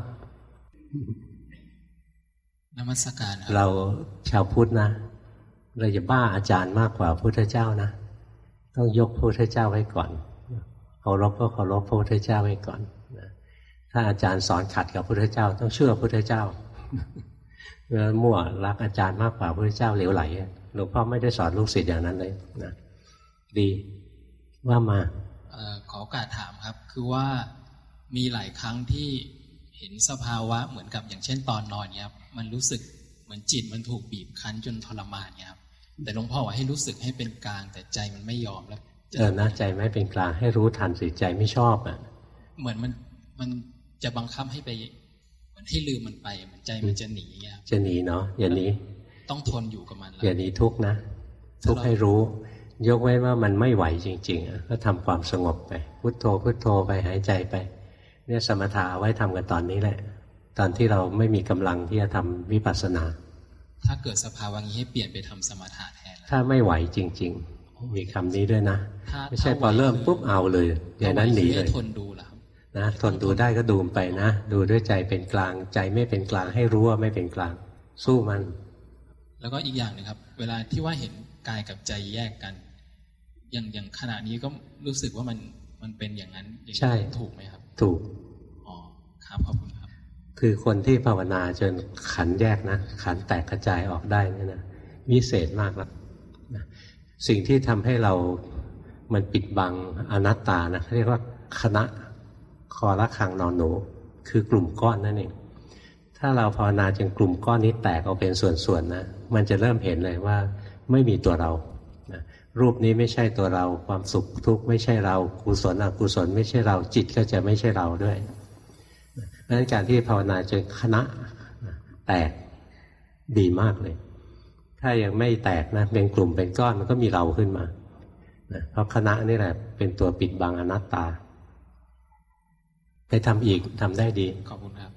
Speaker 7: นมัสการ
Speaker 1: เราชาวพุทธนะเราจะบ้าอาจารย์มากกว่าพุทธเจ้านะต้องยกพระพุทธเจ้าไว้ก่อนเคารพก็เคารพพระพุทธเจ้าไว้ก่อนถ้าอาจารย์สอนขัดกับพระพุทธเจ้าต้องเชื่อพระพุทธเจ้าเมื่อมั่วรักอาจารย์มากกว่าพระพุทธเจ้าเหลวไหลหลวงพ่อไม่ได้สอนลูกศิษย์อย่างนั้นเลยนะดีว่ามา
Speaker 7: ขอโอกาสถามครับคือว่ามีหลายครั้งที่เห็นสภาวะเหมือนกับอย่างเช่นตอนนอนเนี้ยครับมันรู้สึกเหมือนจิตมันถูกบีบคั้นจนทรมานเนี้ยครับแต่หลวงพ่อว่าให้รู้สึกให้เป็นกลางแต่ใจมันไม่ยอมแล้ว
Speaker 1: เออนะใจไม่เป็นกลางให้รู้ทันสิใจไม่ชอบอ่ะ
Speaker 7: เหมือนมันมันจะบังคับให้ไปเหมือนให้ลืมมันไปเหมือนใจมันจะหนีเงี้ย
Speaker 1: จะหนีเนาะอย่าหนี
Speaker 7: ต้องทนอยู่กับมัน
Speaker 1: อย่าหนีทุกข์นะทุกข์ให้รู้ยกไว้ว่ามันไม่ไหวจริงๆก็ทำความสงบไปพุทโธพุทโธไปหายใจไปเนี่ยสมถะไว้ทำกันตอนนี้แหละตอนที่เราไม่มีกำลังที่จะทำวิปัสสนา
Speaker 7: ถ้าเกิดสภาวะนี้ให้เปลี่ยนไปทำสมถะแทน
Speaker 1: ถ้าไม่ไหวจริงๆมีคำนี้ด้วยนะไม่ใช่พอเริ่มปุ๊บเอาเลยอย่างนั้นหนีเลย
Speaker 7: ทนดูล่ะ
Speaker 1: นะทนดูได้ก็ดูไปนะดูด้วยใจเป็นกลางใจไม่เป็นกลางให้รู้ว่าไม่เป็นกลางสู้มัน
Speaker 7: แล้วก็อีกอย่างนึงครับเวลาที่ว่าเห็นกายกับใจแยกกันอย่างอย่างขณะนี้ก็รู้สึกว่ามันมันเป็นอย่างนั้น
Speaker 1: ใช่
Speaker 7: ถูกไหมครับ
Speaker 1: ถูก
Speaker 7: อ๋อครับขอบคุณครับ
Speaker 1: คือคนที่ภาวนาจนขันแยกนะขันแตกกระจายออกได้นี่นะวิเศษมากแล้วนะสิ่งที่ทำให้เรามันปิดบังอนัตตานะเรียกว่าคณะคอระฆังนอนหนูคือกลุ่มก้อนนั่นเองถ้าเราภาวนาจนกลุ่มก้อนนี้แตกออกเป็นส่วนๆนะมันจะเริ่มเห็นเลยว่าไม่มีตัวเรานะรูปนี้ไม่ใช่ตัวเราความสุขทุกข์ไม่ใช่เรากุศลอกุศลไม่ใช่เราจิตก็จะไม่ใช่เราด้วยเพราะฉะนั้นการที่ภาวนาจนคณะแตกดีมากเลยถ้ายังไม่แตกนะเป็นกลุ่มเป็นก้อนมันก็มีเราขึ้นมานะเพราะคณะนี่แหละเป็นตัวปิดบังอนัตตาไปทำอีกทำได้ดี
Speaker 7: ขอบคุณครับ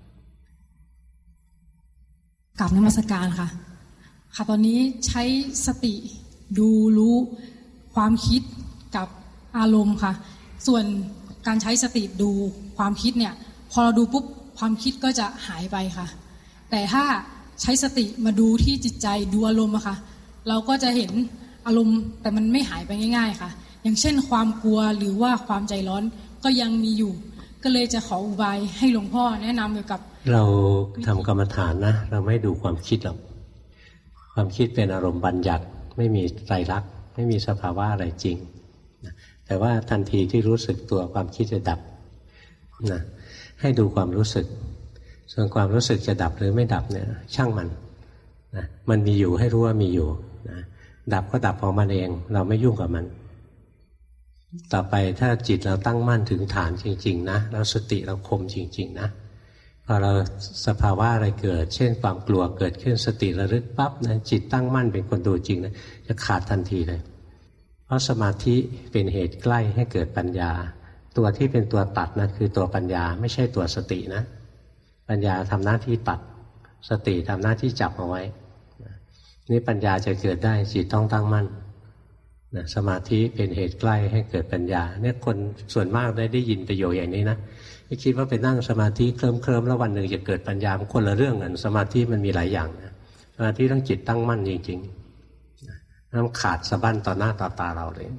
Speaker 8: กราบนมัสการค่ะค่ะตอนนี้ใช้สติดูรู้ความคิดกับอารมณ์ค่ะส่วนการใช้สติดูความคิดเนี่ยพอเราดูปุ๊บความคิดก็จะหายไปค่ะแต่ถ้าใช้สติมาดูที่จิตใจดูอารมณ์อะค่ะเราก็จะเห็นอารมณ์แต่มันไม่หายไปง่ายๆค่ะอย่างเช่นความกลัวหรือว่าความใจร้อนก็ยังมีอยู่ก็เลยจะขออุบายให้หลวงพ่อแนะนำเกี่ยวกับเราทำกรรมฐานนะเราไม่ดูความคิดหรอกความคิดเป็นอารมณ์บัญญัติไม่มีไตรลักษณ์ไม่มีสภาวะอะไรจริงแต่ว่าทันทีที่รู้สึกตัวความคิดจะดับนะให้ดูความรู้สึกส่วนความรู้สึกจะดับหรือไม่ดับเนี่ยช่างมันนะมันมีอยู่ให้รู้ว่ามีอยู่นะดับก็ดับของมันเองเราไม่ยุ่งกับมันต่อไปถ้าจิตเราตั้งมั่นถึงฐานจริงๆนะแล้วสติเราคมจริงๆนะพอเราสภาวะอะไรเกิดเช่นความกลัวเกิดขึ้นสติระลึกปั๊บนะจิตตั้งมั่นเป็นคนดูจริงนะจะขาดทันทีเลยเพราะสมาธิเป็นเหตุใกล้ให้เกิดปัญญาตัวที่เป็นตัวตัดนะคือตัวปัญญาไม่ใช่ตัวสตินะปัญญาทำหน้าที่ตัดสติทำหน้าที่จับเอาไว้นี่ปัญญาจะเกิดได้จิตต้องตั้งมั่นนะสมาธิเป็นเหตุใกล้ให้เกิดปัญญาเนี่ยคนส่วนมากได้ได้ยินประโยชน์อย่างนี้นะไม่คิดว่าไปนั่งสมาธิเคลิ้มเคลิ้มแล้ววันหนึ่งจะเกิดปัญญามันคนละเรื่องกันสมาธิมันมีหลายอย่างนะสมาธิต้องจิตตั้งมั่นจริงๆต้องขาดสะบั้นต่อหน้าต่อตาเราเลย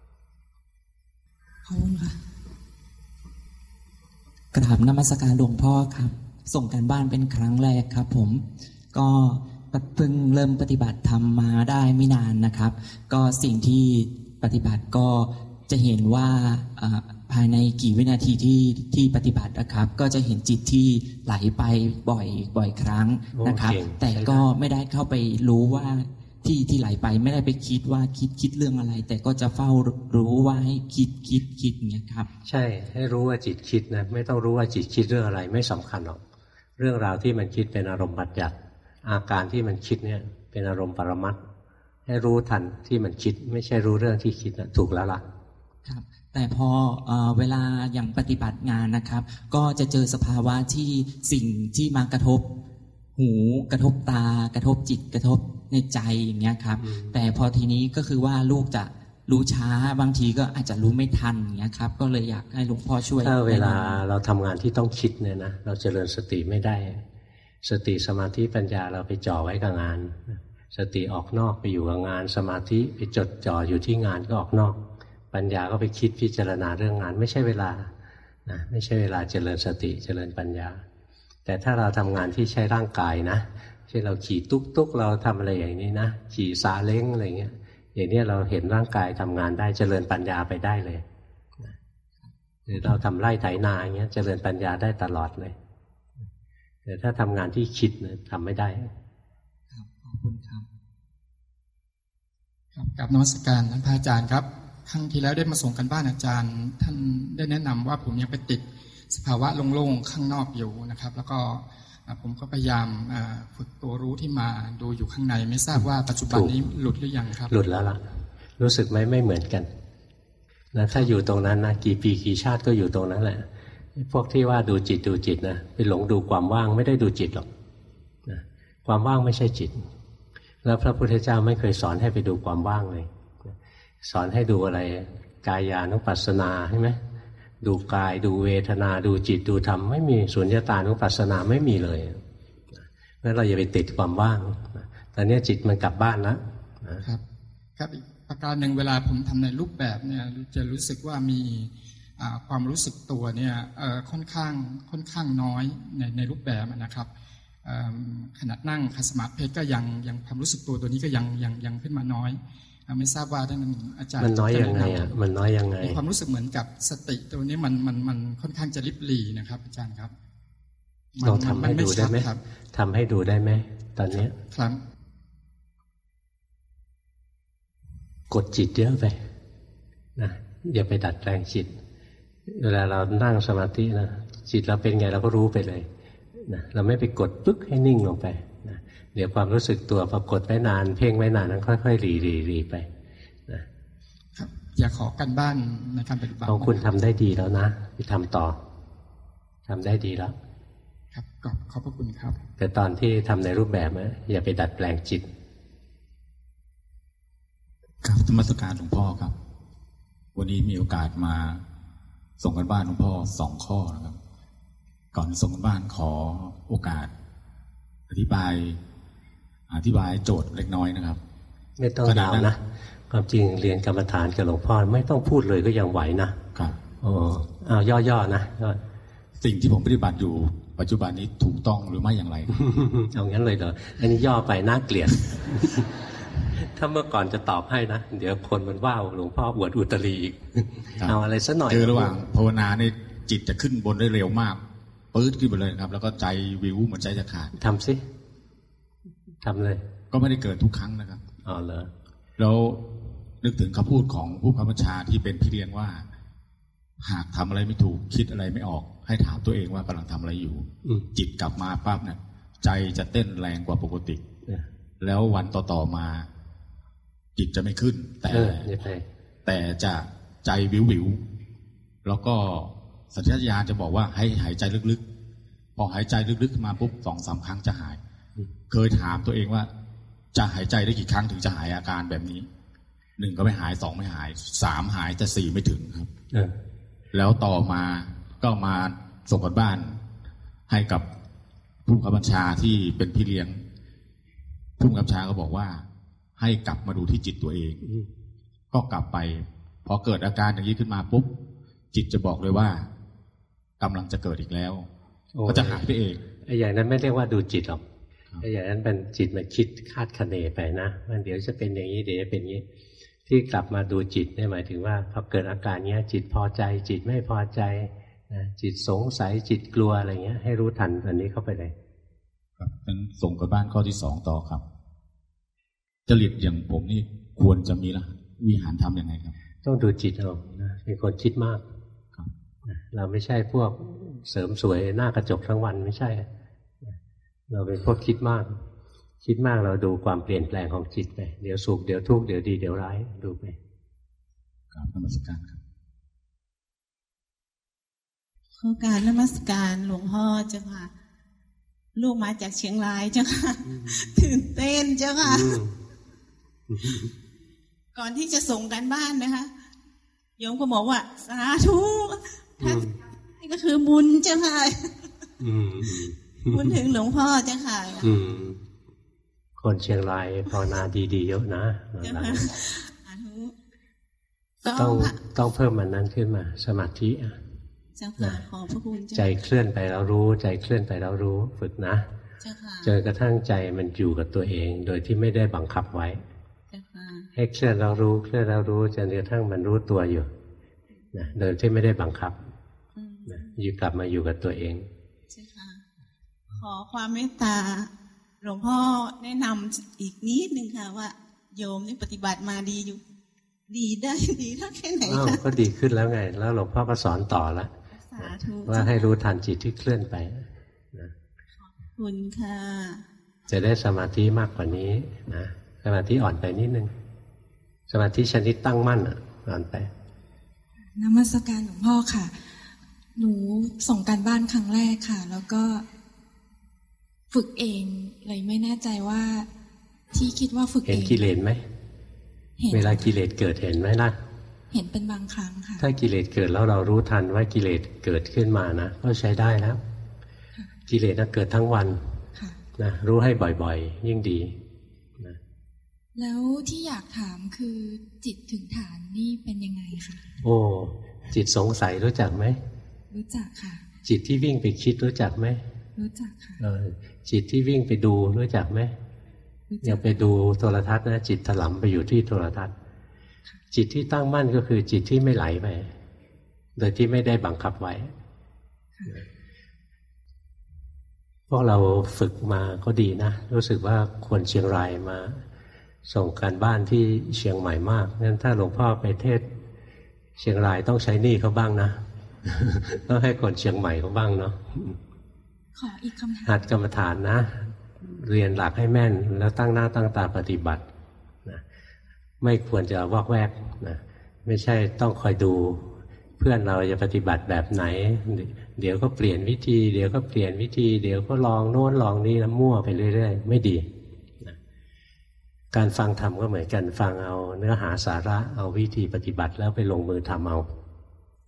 Speaker 9: ขอบคุณค่ะกราบนมัสการหลวงพ่อครับส่งการบ้านเป็นครั้งแรกครับผมก็เพิ่งเริ่มปฏิบัติธรรมมาได้ไม่นานนะครับก็สิ่งที่ปฏิบัติก็จะเห็นว่าภายในกี่วินาทีที่ที่ปฏิบัตินะครับก็จะเห็นจิตที่ไหลไปบ่อยบ่อยครั้งนะครับแต่ก็ไม่ได้เข้าไปรู้ว่าที่ที่ไหลไปไม่ได้ไปคิดว่าคิดคิดเรื่องอะไรแต่ก็จะเฝ้ารู้ว่าให้คิดคิดคิดอย่างเงี้ยครับใช่ให้รู้ว่าจิตคิดนะไม่ต้องรู้ว่าจิตคิดเรื่องอะไรไม่สำคัญหรอกเรื่องราวที่มันคิดเป็นอารมณ์บัญญัติอาการที่มันคิดเนี่ยเป็นอารมณ์ปรมัตถ์ให้รู้ทันที่มันคิดไม่ใช่รู้เรื่องที่คิดนะถูกแล้วล่ะครับแต่พอเอ่อเวลาอย่างปฏิบัติงานนะครับก็จะเจอสภาวะที่สิ่งที่มากระทบหูกระทบตากระทบจิตกระทบในใจอย่างเงี้ยครับแต่พอทีนี้ก็คือว่าลูกจะรู้ช้าบางทีก็อาจจะรู้ไม่ทันอย่างเงี้ยครับก็เลยอยากให้หลวงพ่อช่วยถ้าเวลาเราทำงานที่ต้องคิดเนี่ยนะเราเจริญสติไม่ได้สติสมาธิปัญญาเราไปจ่อไว้กับงานสติออกนอกไปอยู่กับงานสมาธิไปจดจ่ออยู่ที่งานก็ออกนอกปัญญาก็ไปคิดพิจารณาเรื่องงานไม่ใช่เวลานะไม่ใช่เวลาเจริญสติเจริญปัญญาแต่ถ้าเราทำงานที่ใช้ร่างกายนะเช่นเราขี่ตุ๊กตุ๊กเราทำอะไรอย่างนี้นะขี่ซาเล้งอะไรเงี้ยอย่างนี้เราเห็นร่างกายทำงานได้เจริญปัญญาไปได้เลยหรือเราทำไร่ไถนาอย่างเงี้ยเจริญปัญญาได้ตลอดเลยแต่ถ้าทำงานที่คิดเนี่ยทำไม่ได้ครับขอบคุณครับ
Speaker 10: ครับกับนมัสการท่านพระอาจารย์ครับครั้งที่แล้วได้มาส่งกันบ้านอาจารย์ท่านได้แนะนำว่าผมยังไปติดสภาวะโล่งๆข้างนอกอยู่นะครับแล้วก็ผมก็พยายามฝึกตัวรู้ที่มาดูอยู่ข้างในไม่ทราบว่าปัจจุบันนี้หลุดหรือยังครับหลุดแล้วล่ะรู้สึกไหมไม่เหมือนกันนะถ้าอยู่ตรงนั้นนะกี่ปีกี่ชาติก็อยู่ตรงนั้นแหละพวกที่ว่าดูจิตดูจิตนะไปหลงดูความว่างไม่ได้ดูจิตหรอกนะความว่างไม่ใช่จิตแล้วพระพุทธเจ้าไม่เคยสอนให้ไปดูความว่างเลยสอนให้ดูอะไรกายานุปัสสนาใช่ไหมดูกายดูเวทนาดูจิตดูธรรมไม่มีสุญญตานุปัสสนาไม่มีเลยงั้นเราอย่าไปติดความว่างตอนนี้จิตมันกลับบ้านแล้วครับครับอีกประการหนึ่งเวลาผมทำในรูปแบบเนี่ยจะรู้สึกว่ามีความรู้สึกตัวเนี่ยค่อนข้างค่อนข้างน้อยในในรูปแบบนะครับขณะนั่งขัดสมาธิก็ยังยังความรู้สึกตัวตัวนี้ก็ยังยังยังขึ้นมาน้อยไม่ทราบว่าท่านอาจารย์มันน้อยยังไงอ่ะมันน้อยยังไงมีความรู้สึกเหมือนกับสติตัวนี้มันมันมันค่อนข้างจะริบหรี่นะครับอาจารย์ครับเราทำให้ดูได้ไหมทำให้ดูได้ไหมตอนนี้ครับกดจิตเยอะไปนะอย่าไปดัดแปลงจิตเวลาเรานั่งสมาธินะจิตเราเป็นไงเราก็รู้ไปเลยนะเราไม่ไปกดปึ๊กให้นิ่งลงไปนะเดี๋ยวความรู้สึกตัวพอกดไว้นานเพ่งไว้นานนั้นค่อยๆรีรีรีไปนะครับอยากขอกันบ้านในการปฏิบัติของคุณทำได้ดีแล้วนะที่ทำต่อทำได้ดีแล้วครับขอบพระคุณครับแต่ตอนที่ทำในรูปแบบนะอย่าไปดัดแปลงจิตครับธรรมสการหลวงพ่อครับวันนี้มีโอกาสมา
Speaker 11: ส่งกันบ้านหลวงพ่อสองข้อนะครับก่อนส่งกันบ้านขอโอกาสอธิบายอธิบายโจทย์เล็กน้อยนะครับ
Speaker 1: ไม่ต้องยาวนะความจริงเรียนกรรมฐานกับหลวงพ่อไม่ต้องพูดเลยก็ยังไหวนะครับโอ้เอาย่อๆนะ
Speaker 11: สิ่งที่ผมปฏิบัติอยู่ปัจจุบันนี้ถูกต้องหรือไม่อย่างไร
Speaker 1: เอางั้นเลยเหรออันนี้ย่อไปน่าเกลียด ถ้าเมื่อก่อนจะตอบให้นะเดี๋ยวคนมันว่าหลวงพ่ออวดอุตรีอีกเอาอะไรสักหน่อย
Speaker 11: เจอระหว่างภาวนาในจิตจะขึ้นบนได้เร็วมากปื๊ดขึ้นไปเลยครับแล้วก็ใจวิวเหมือนใจจะขาด
Speaker 1: ทำสิทำเลย
Speaker 11: ก็ไม่ได้เกิดทุกครั้งนะครับ
Speaker 1: อ๋อเหรอ
Speaker 11: แล้วนึกถึงคำพูดของผู้บังคับบัญชาที่เป็นพี่เลี้ยงว่าหากทำอะไรไม่ถูกคิดอะไรไม่ออกให้ถามตัวเองว่ากำลังทำอะไรอยู่จิตกลับมาปั๊บเนี่ยใจจะเต้นแรงกว่าปกติแล้ววันต่อๆมาจิตจะไม่ขึ้นแต่แต่จะใจวิววิวแล้วก็สัญชาตญาณจะบอกว่าให้หายใจลึกๆพอหายใจลึกๆมาปุ๊บสองสามครั้งจะหายเคยถามตัวเองว่าจะหายใจได้กี่ครั้งถึงจะหายอาการแบบนี้หนึ่งก็ไม่หายสองไม่หายสามหายแต่สี่ไม่ถึงครับแล้วต่อมาก็มาส่งกันบ้านให้กับผู้บังคับบัญชาที่เป็นพี่เลี้ยงผู้บังคับบัญชาก็บอกว่าให้กลับมาดูที่จิตตัวเองก็กลับไปพอเกิดอาการอย่างนี้ขึ้นมาปุ๊บจิตจะบอกเลยว่ากำลังจะเกิดอีกแล้วก็จะหายไปเอง
Speaker 1: ไอ้อย่างนั้นไม่เรียกว่าดูจิตหรอกไอ้อย่างนั้นเป็นจิตมาคิดคาดคะเนไปนะว่าเดี๋ยวจะเป็นอย่างนี้เดี๋ยวจะเป็นอย่างนี้ที่กลับมาดูจิตเนี่ยหมายถึงว่าพอเกิดอาการเนี้ยจิตพอใจจิตไม่พอใจนะจิตสงสัยจิตกลัวอะไรเงี้ยให้รู้ทันอันนี้เข้าไปเลย
Speaker 11: ครับงั้นส่งกันบ้านข้อที่สองต่อครับจริตอย่างผมนี่ควรจะมีละวิหารทำยังไงครับ
Speaker 1: ต้องดูจิตเอานะเป็นคนคิดมาก
Speaker 11: ครับ
Speaker 1: เราไม่ใช่พวกเสริมสวยหน้ากระจกทั้งวันไม่ใช่เราเป็นพวกคิดมากคิดมากเราดูความเปลี่ยนแปลงของจิตไปเดี๋ยวสุขเดี๋ยวทุกข์เดี๋ยวดีเดี๋ยวร้ายดูไป
Speaker 11: ครับนมัสการครับ
Speaker 12: ขอการนมัสการหลวงพ่อเจ้าค่ะลูกมาจากเชียงรายเจ้าค่ะตื่นเต้นเจ้าค่ะก่อนที่จะส่งกันบ้านนะคะโยมก็บอกว่าสาธุถ้านี่ก็คือบุญเจ้าค่ะบุญถึงหลวงพ่อเจ้าค่ะ
Speaker 1: คนเชียงรายภาวนาดีๆเยอะนะต้องต้องเพิ่มมันนั้นขึ้นมาสมาธิ
Speaker 12: เจ้าค่ะขอบพระคุณ
Speaker 1: ใจเคลื่อนไปแล้วรู้ใจเคลื่อนไปแล้วรู้ฝึกนะจนกระทั่งใจมันอยู่กับตัวเองโดยที่ไม่ได้บังคับไว้ให้เคลื่อนเรารู้เคลื่อนเรารู้จนกระทั่งมันรู้ตัวอยู่นะโดยที่ไม่ได้บังคับนะอยู่กลับมาอยู่กับตัวเอง
Speaker 12: ขอความเมตตาหลวงพ่อแนะนำอีกนิดนึงค่ะว่าโยมนี่ปฏิบัติมาดีอยู่ดีได้ดีเท่าแค่ไหนคะ
Speaker 1: ก็ดีขึ้นแล้วไงแล้วหลวงพ่อก็สอนต่อแล้วว่าให้รู้ทันจิตที่เคลื่อนไปนะ
Speaker 12: ขอบคุณค่ะ
Speaker 1: จะได้สมาธิมากกว่านี้นะสมาธิอ่อนไปนิดนึงสมาธิชนิดตั้งมั่นอ่อนไป
Speaker 5: นมัสการหลวงพ่อค่ะหนูส่งการบ้านครั้งแรกค่ะแล้วก็ฝึกเองเลยไม่แน่ใจว่าที่คิดว่าฝึกเอง
Speaker 1: เห็นกิเลสไหมเวลากิเลสเกิดเห็นไหมล่ะ
Speaker 5: เห็นเป็นบางครั้งค่ะ
Speaker 1: ถ้ากิเลสเกิดแล้วเรารู้ทันว่ากิเลสเกิดขึ้นมานะก็ใช้ได้แล้วกิเลสน่ะเกิดทั้งวันนะรู้ให้บ่อยๆยิ่งดีนะ
Speaker 5: แล้วที่อยากถามคือจิตถึงฐานนี่เป็นยังไงคะ
Speaker 1: โอ้จิตสงสัยรู้จักไหม
Speaker 5: รู้จักค่ะ
Speaker 1: จิตที่วิ่งไปคิดรู้จักไหม
Speaker 5: รู้จักค่ะ
Speaker 1: เออจิตที่วิ่งไปดูรู้จักไหมอย่าไปดูโทรทัศน์นะจิตถลำไปอยู่ที่โทรทัศน์จิตที่ตั้งมั่นก็คือจิตที่ไม่ไหลไปโดยที่ไม่ได้บังคับไว้พวกเราฝึกมาก็ดีนะรู้สึกว่าคนเชียงรายมาส่งการบ้านที่เชียงใหม่มากงั้นถ้าหลวงพ่อไปเทศเชียงรายต้องใช้หนี้เขาบ้างนะต้องให้คนเชียงใหม่เขาบ้างเนาะ
Speaker 5: ขออีกคำถาม
Speaker 1: หัดกรรมฐานนะเรียนหลักให้แม่นแล้วตั้งหน้าตั้งตาปฏิบัตินะไม่ควรจะวอกแวกนะไม่ใช่ต้องคอยดูเพื่อนเราจะปฏิบัติแบบไหนเดี๋ยวก็เปลี่ยนวิธีเดี๋ยวก็เปลี่ยนวิธีเดี๋ยวก็ลองโน้นลองนี้แล้วมั่วไปเรื่อยๆไม่ดีนะการฟังธรรมก็เหมือนกันฟังเอาเนื้อหาสาระเอาวิธีปฏิบัติแล้วไปลงมือทำเอา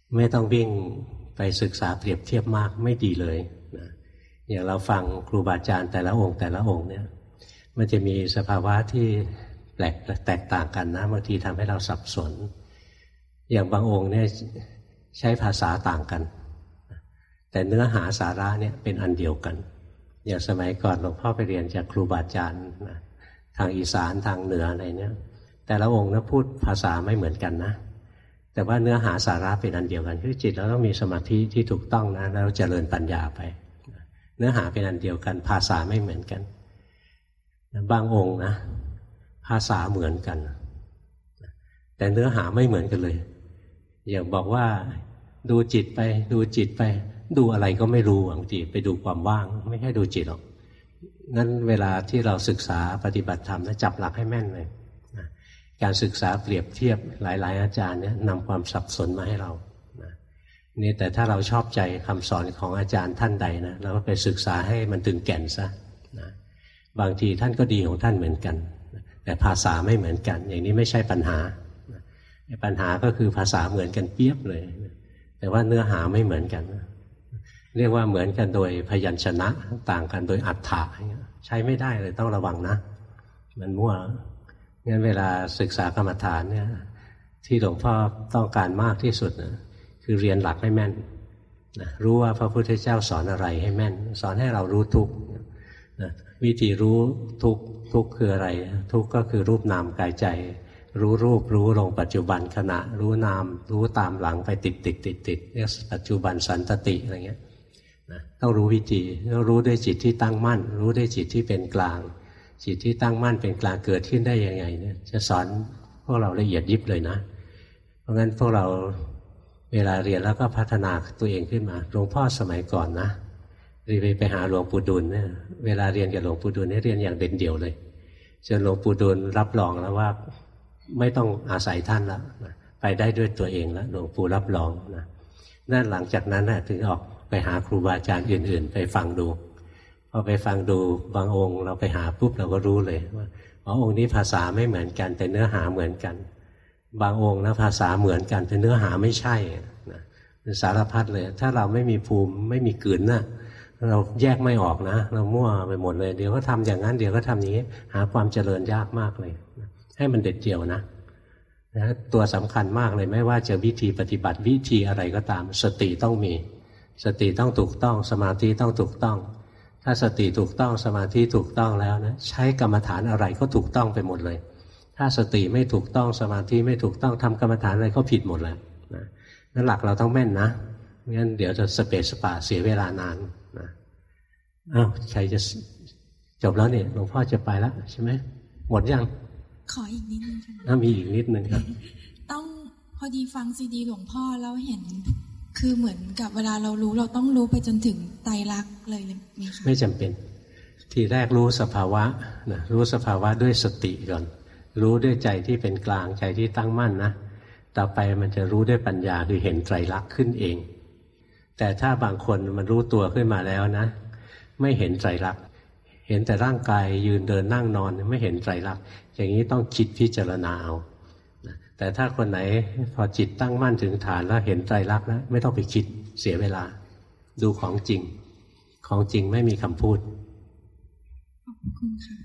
Speaker 1: ไม่ต้องวิ่งไปศึกษาเปรียบเทียบมากไม่ดีเลยนะอย่างเราฟังครูบาอาจารย์แต่ละองค์แต่ละองค์เนี่ยมันจะมีสภาวะที่แปลกแตกต่างกันนะบางทีทำให้เราสับสนอย่างบางองค์เนี่ยใช้ภาษาต่างกันแต่เนื้อหาสาระเนี่ยเป็นอันเดียวกันอย่างสมัยก่อนหลวงพ่อไปเรียนจากครูบาอาจารย์นะทางอีสานทางเหนืออะไรเนี่ยแต่ละองค์นะพูดภาษาไม่เหมือนกันนะแต่ว่าเนื้อหาสาระเป็นอันเดียวกันคือจิตเราต้องมีสมาธิที่ถูกต้องนะแล้วเจริญปัญญาไปเนื้อหาเป็นอันเดียวกันภาษาไม่เหมือนกันบางองค์นะภาษาเหมือนกันแต่เนื้อหาไม่เหมือนกันเลยอย่างบอกว่าดูจิตไปดูจิตไปดูอะไรก็ไม่รู้บางทีไปดูความว่างไม่ใช่ดูจิตหรอกงั้นเวลาที่เราศึกษาปฏิบัติธรรมนะจับหลักให้แม่นเลยการศึกษาเปรียบเทียบหลายๆอาจารย์เนี่ยนำความสับสนมาให้เรานี่แต่ถ้าเราชอบใจคำสอนของอาจารย์ท่านใดนะเราก็ไปศึกษาให้มันถึงแก่นซะนะบางทีท่านก็ดีของท่านเหมือนกันแต่ภาษาไม่เหมือนกันอย่างนี้ไม่ใช่ปัญหาปัญหาก็คือภาษาเหมือนกันเปียบเลยแต่ว่าเนื้อหาไม่เหมือนกันเรียกว่าเหมือนกันโดยพยัญชนะต่างกันโดยอรรถะใช้ไม่ได้เลยต้องระวังนะมันมั่วงั้นเวลาศึกษากรรมฐานเนี่ยที่หลวงพ่อต้องการมากที่สุดนะคือเรียนหลักให้แม่นนะรู้ว่าพระพุทธเจ้าสอนอะไรให้แม่นสอนให้เรารู้ทุกข์นะวิธีรู้ทุกข์ทุกข์คืออะไรทุกข์ก็คือรูปนามกายใจรู้รูปรู้ลงปัจจุบันขณะรู้นามรู้ตามหลังไปติดติดติดติดเรียกปัจจุบันสันตติอะไรเงี้ยนะต้องรู้วิธีต้องรู้ด้วยจิตที่ตั้งมั่นรู้ด้วยจิตที่เป็นกลางจิตที่ตั้งมั่นเป็นกลางเกิดขึ้นได้ยังไงเนี่ยจะสอนพวกเราละเอียดยิบเลยนะเพราะงั้นพวกเราเวลาเรียนแล้วก็พัฒนาตัวเองขึ้นมาหลวงพ่อสมัยก่อนนะรีบไปหาหลวงปู่ดุลเนี่ยเวลาเรียนกับหลวงปู่ดุลเนี่ยเรียนอย่างเด่นเดี่ยวเลยจนหลวงปู่ดุลรับรองแล้วว่าไม่ต้องอาศัยท่านแล้วไปได้ด้วยตัวเองแล้วหลวงปู่รับรองนะนั่นหลังจากนั้นนะถึงออกไปหาครูบาอาจารย์อื่นๆไปฟังดูพอไปฟังดูบางองค์เราไปหาปุ๊บเราก็รู้เลยว่าอ๋อองค์นี้ภาษาไม่เหมือนกันแต่เนื้อหาเหมือนกันบางองค์นะภาษาเหมือนกันแต่เนื้อหาไม่ใช่นะสารพัดเลยถ้าเราไม่มีภูมิไม่มีกลืนนะเราแยกไม่ออกนะเรามั่วไปหมดเลยเดี๋ยวก็ทำอย่างนั้นเดี๋ยวก็ทำอย่างนี้หาความเจริญยากมากเลยให้มันเด็ดเดี่ยวนะนะตัวสำคัญมากเลยไม่ว่าจะวิธีปฏิบัติวิธีอะไรก็ตามสติต้องมีสติต้องถูกต้องสมาธิต้องถูกต้องถ้าสติถูกต้องสมาธิถูกต้องแล้วนะใช้กรรมฐานอะไรก็ถูกต้องไปหมดเลยถ้าสติไม่ถูกต้องสมาธิไม่ถูกต้องทำกรรมฐานอะไรก็ผิดหมดแล้วนะนั่นหลักเราต้องแม่นนะงั้นเดี๋ยวจะสเปซสปาเสียเวลานานนะอ้าวใครจะจบแล้วเนี่ยหลวงพ่อจะไปแล้วใช่ไหมหมดยัง
Speaker 5: ขออีกนิดนึงค่ะ
Speaker 1: ถ้ามีอีกนิดนึงครับ
Speaker 5: ต้องพอดีฟังซีดีหลวงพ่อแล้วเห็นคือเหมือนกับเวลาเรารู้เราต้องรู้ไปจนถึงไตรลักษณ์เลยมีค่ะ
Speaker 1: ไม่จำเป็นทีแรกรู้สภาวะนะรู้สภาวะด้วยสติก่อนรู้ด้วยใจที่เป็นกลางใจที่ตั้งมั่นนะต่อไปมันจะรู้ด้วยปัญญาคือเห็นไตรลักษณ์ขึ้นเองแต่ถ้าบางคนมันรู้ตัวขึ้นมาแล้วนะไม่เห็นไตรลักษณ์เห็นแต่ร่างกายยืนเดินนั่งนอนไม่เห็นไตรลักษณ์อย่างนี้ต้องคิดพิจารณาเอาแต่ถ้าคนไหนพอจิตตั้งมั่นถึงฐานแล้วเห็นไตรลักษณ์แล้วไม่ต้องไปคิดเสียเวลาดูของจริงของจริงไม่มีคำพูด
Speaker 5: ขอบคุณค่ะ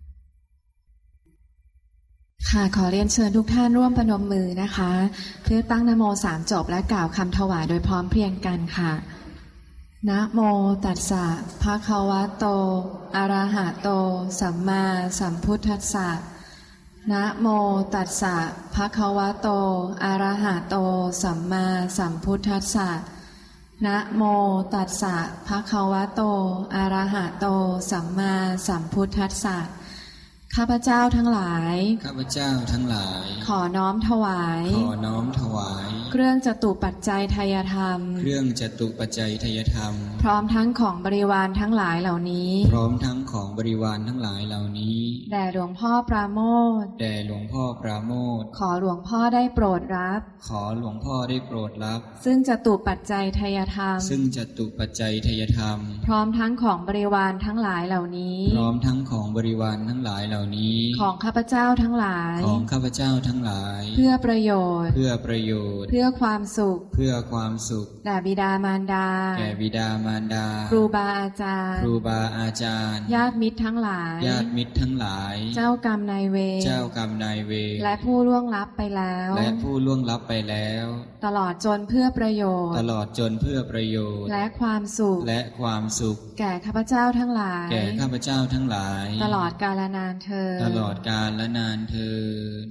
Speaker 13: ค่ะขอเรียนเชิญทุกท่านร่วมประนมมือนะคะเพื่อตั้งนะโมสามจบและกล่าวคำถวายโดยพร้อมเพรียงกันค่ะนะโมตัสสะภะคะวะโตอะระหะโตสัมมาสัมพุทธัสสะนะโมตัสสะภะคะวะโตอะระหะโตสัมมาสัมพุทธัสสะนะโมตัสสะภะคะวะโตอะระหะโตสัมมาสัมพุทธัสสะข้าพเจ้าทั้งหลาย
Speaker 14: ข้าพเจ้าทั้งหลาย
Speaker 13: ขอน้อมถวาย
Speaker 14: ขอน้อมถวาย
Speaker 13: เครื่องจตุปัจจัยทายธรรม
Speaker 14: เครื่องจตุปัจจัยทายธรรม
Speaker 13: พร้อมทั้งของบริวารทั้งหลายเหล่านี้
Speaker 14: พร้อมทั้งของบริวารทั้งหลายเหล่านี้
Speaker 13: แด่หลวงพ่อปราโมทย์
Speaker 14: แด่หลวงพ่อปราโมทย์
Speaker 13: ขอหลวงพ่อได้โปรดรับ
Speaker 14: ขอหลวงพ่อได้โปรดรับ
Speaker 13: ซึ่งจตุปัจจัยทายธรรม
Speaker 14: ซึ่งจตุปัจจัยทายธรรม
Speaker 13: พร้อมทั้งของบริวารทั้งหลายเหล่านี้
Speaker 14: พร้อมทั้งของบริวารทั้งหลายเหล่าล่านี้
Speaker 13: ของข้าพเจ้าทั้งหลาย
Speaker 14: ของข้าพเจ้าทั้งหลาย
Speaker 13: เพื่อประโยชน์
Speaker 14: เพื่อประโยชน์
Speaker 13: เพื่อความสุข
Speaker 14: เพื่อความสุข
Speaker 13: แด่บิดามารดา
Speaker 14: แก่บิดามารดา
Speaker 13: ครูบาอาจารย์
Speaker 14: ครูบาอาจารย์
Speaker 13: ญาติมิตรทั้งหลาย
Speaker 14: ญาติมิตรทั้งหลาย
Speaker 13: เจ้ากรรมนายเวร
Speaker 14: เจ้ากรรมนายเวร
Speaker 13: และผู้ล่วงลับไปแล้ว
Speaker 14: และผู้ล่วงลับไปแล้ว
Speaker 13: ตลอดจนเพื่อประโยชน์
Speaker 14: ตลอดจนเพื่อประโยชน์
Speaker 13: และความสุข
Speaker 14: และความสุข
Speaker 13: แก่ข้าพเจ้าทั้งหลาย
Speaker 14: แก่ข้าพเจ้าทั้งหลาย
Speaker 13: ตลอดกาลนานเทอญ
Speaker 14: ตลอดกาลและนานเทอญ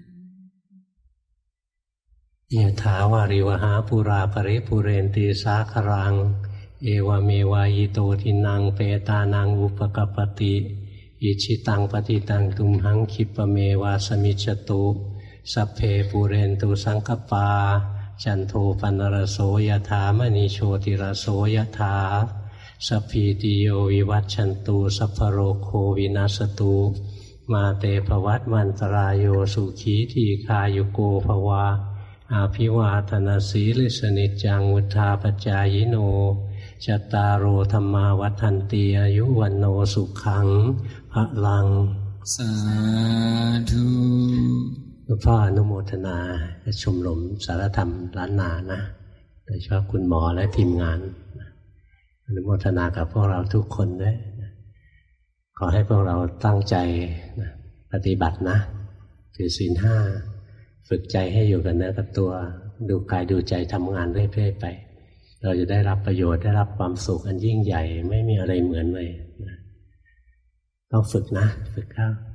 Speaker 1: ยะถาวาริวหาปุราปริปุเรนติสาครังเอวเมวายโตทินังเปตานังอุปกปติอิชิตังปฏิตังตุมหังคิปเมวาสมิจจตุสัพเพปุเรนตุสังกปาจันโทปนรโสยถามณีโชติรโสยถาสัพพิติโยวิวัชชันตุสัพพโรโควินาศตุมาเตภวัตวันตรายโยสุขีทีคายุโกภวาอาภิวาทนาสีลิสนิจังวุธาปจายโนจัตตารโอธรรมาวัฏันติอายุวันโนสุขังพลัง
Speaker 14: สาธุ
Speaker 1: หลวงพ่ออนุโมทนาชมรมสารธรรมล้านนานะโดยเฉพาะคุณหมอและทีมงานอนุโมทนากับพวกเราทุกคนด้วยขอให้พวกเราตั้งใจปฏิบัตินะถือศีลห้าฝึกใจให้อยู่กับเนื้อกับตัวดูกายดูใจทำงานเรื่อยๆไปเราจะได้รับประโยชน์ได้รับความสุขอันยิ่งใหญ่ไม่มีอะไรเหมือนเลยต้องฝึกนะฝึกเข้า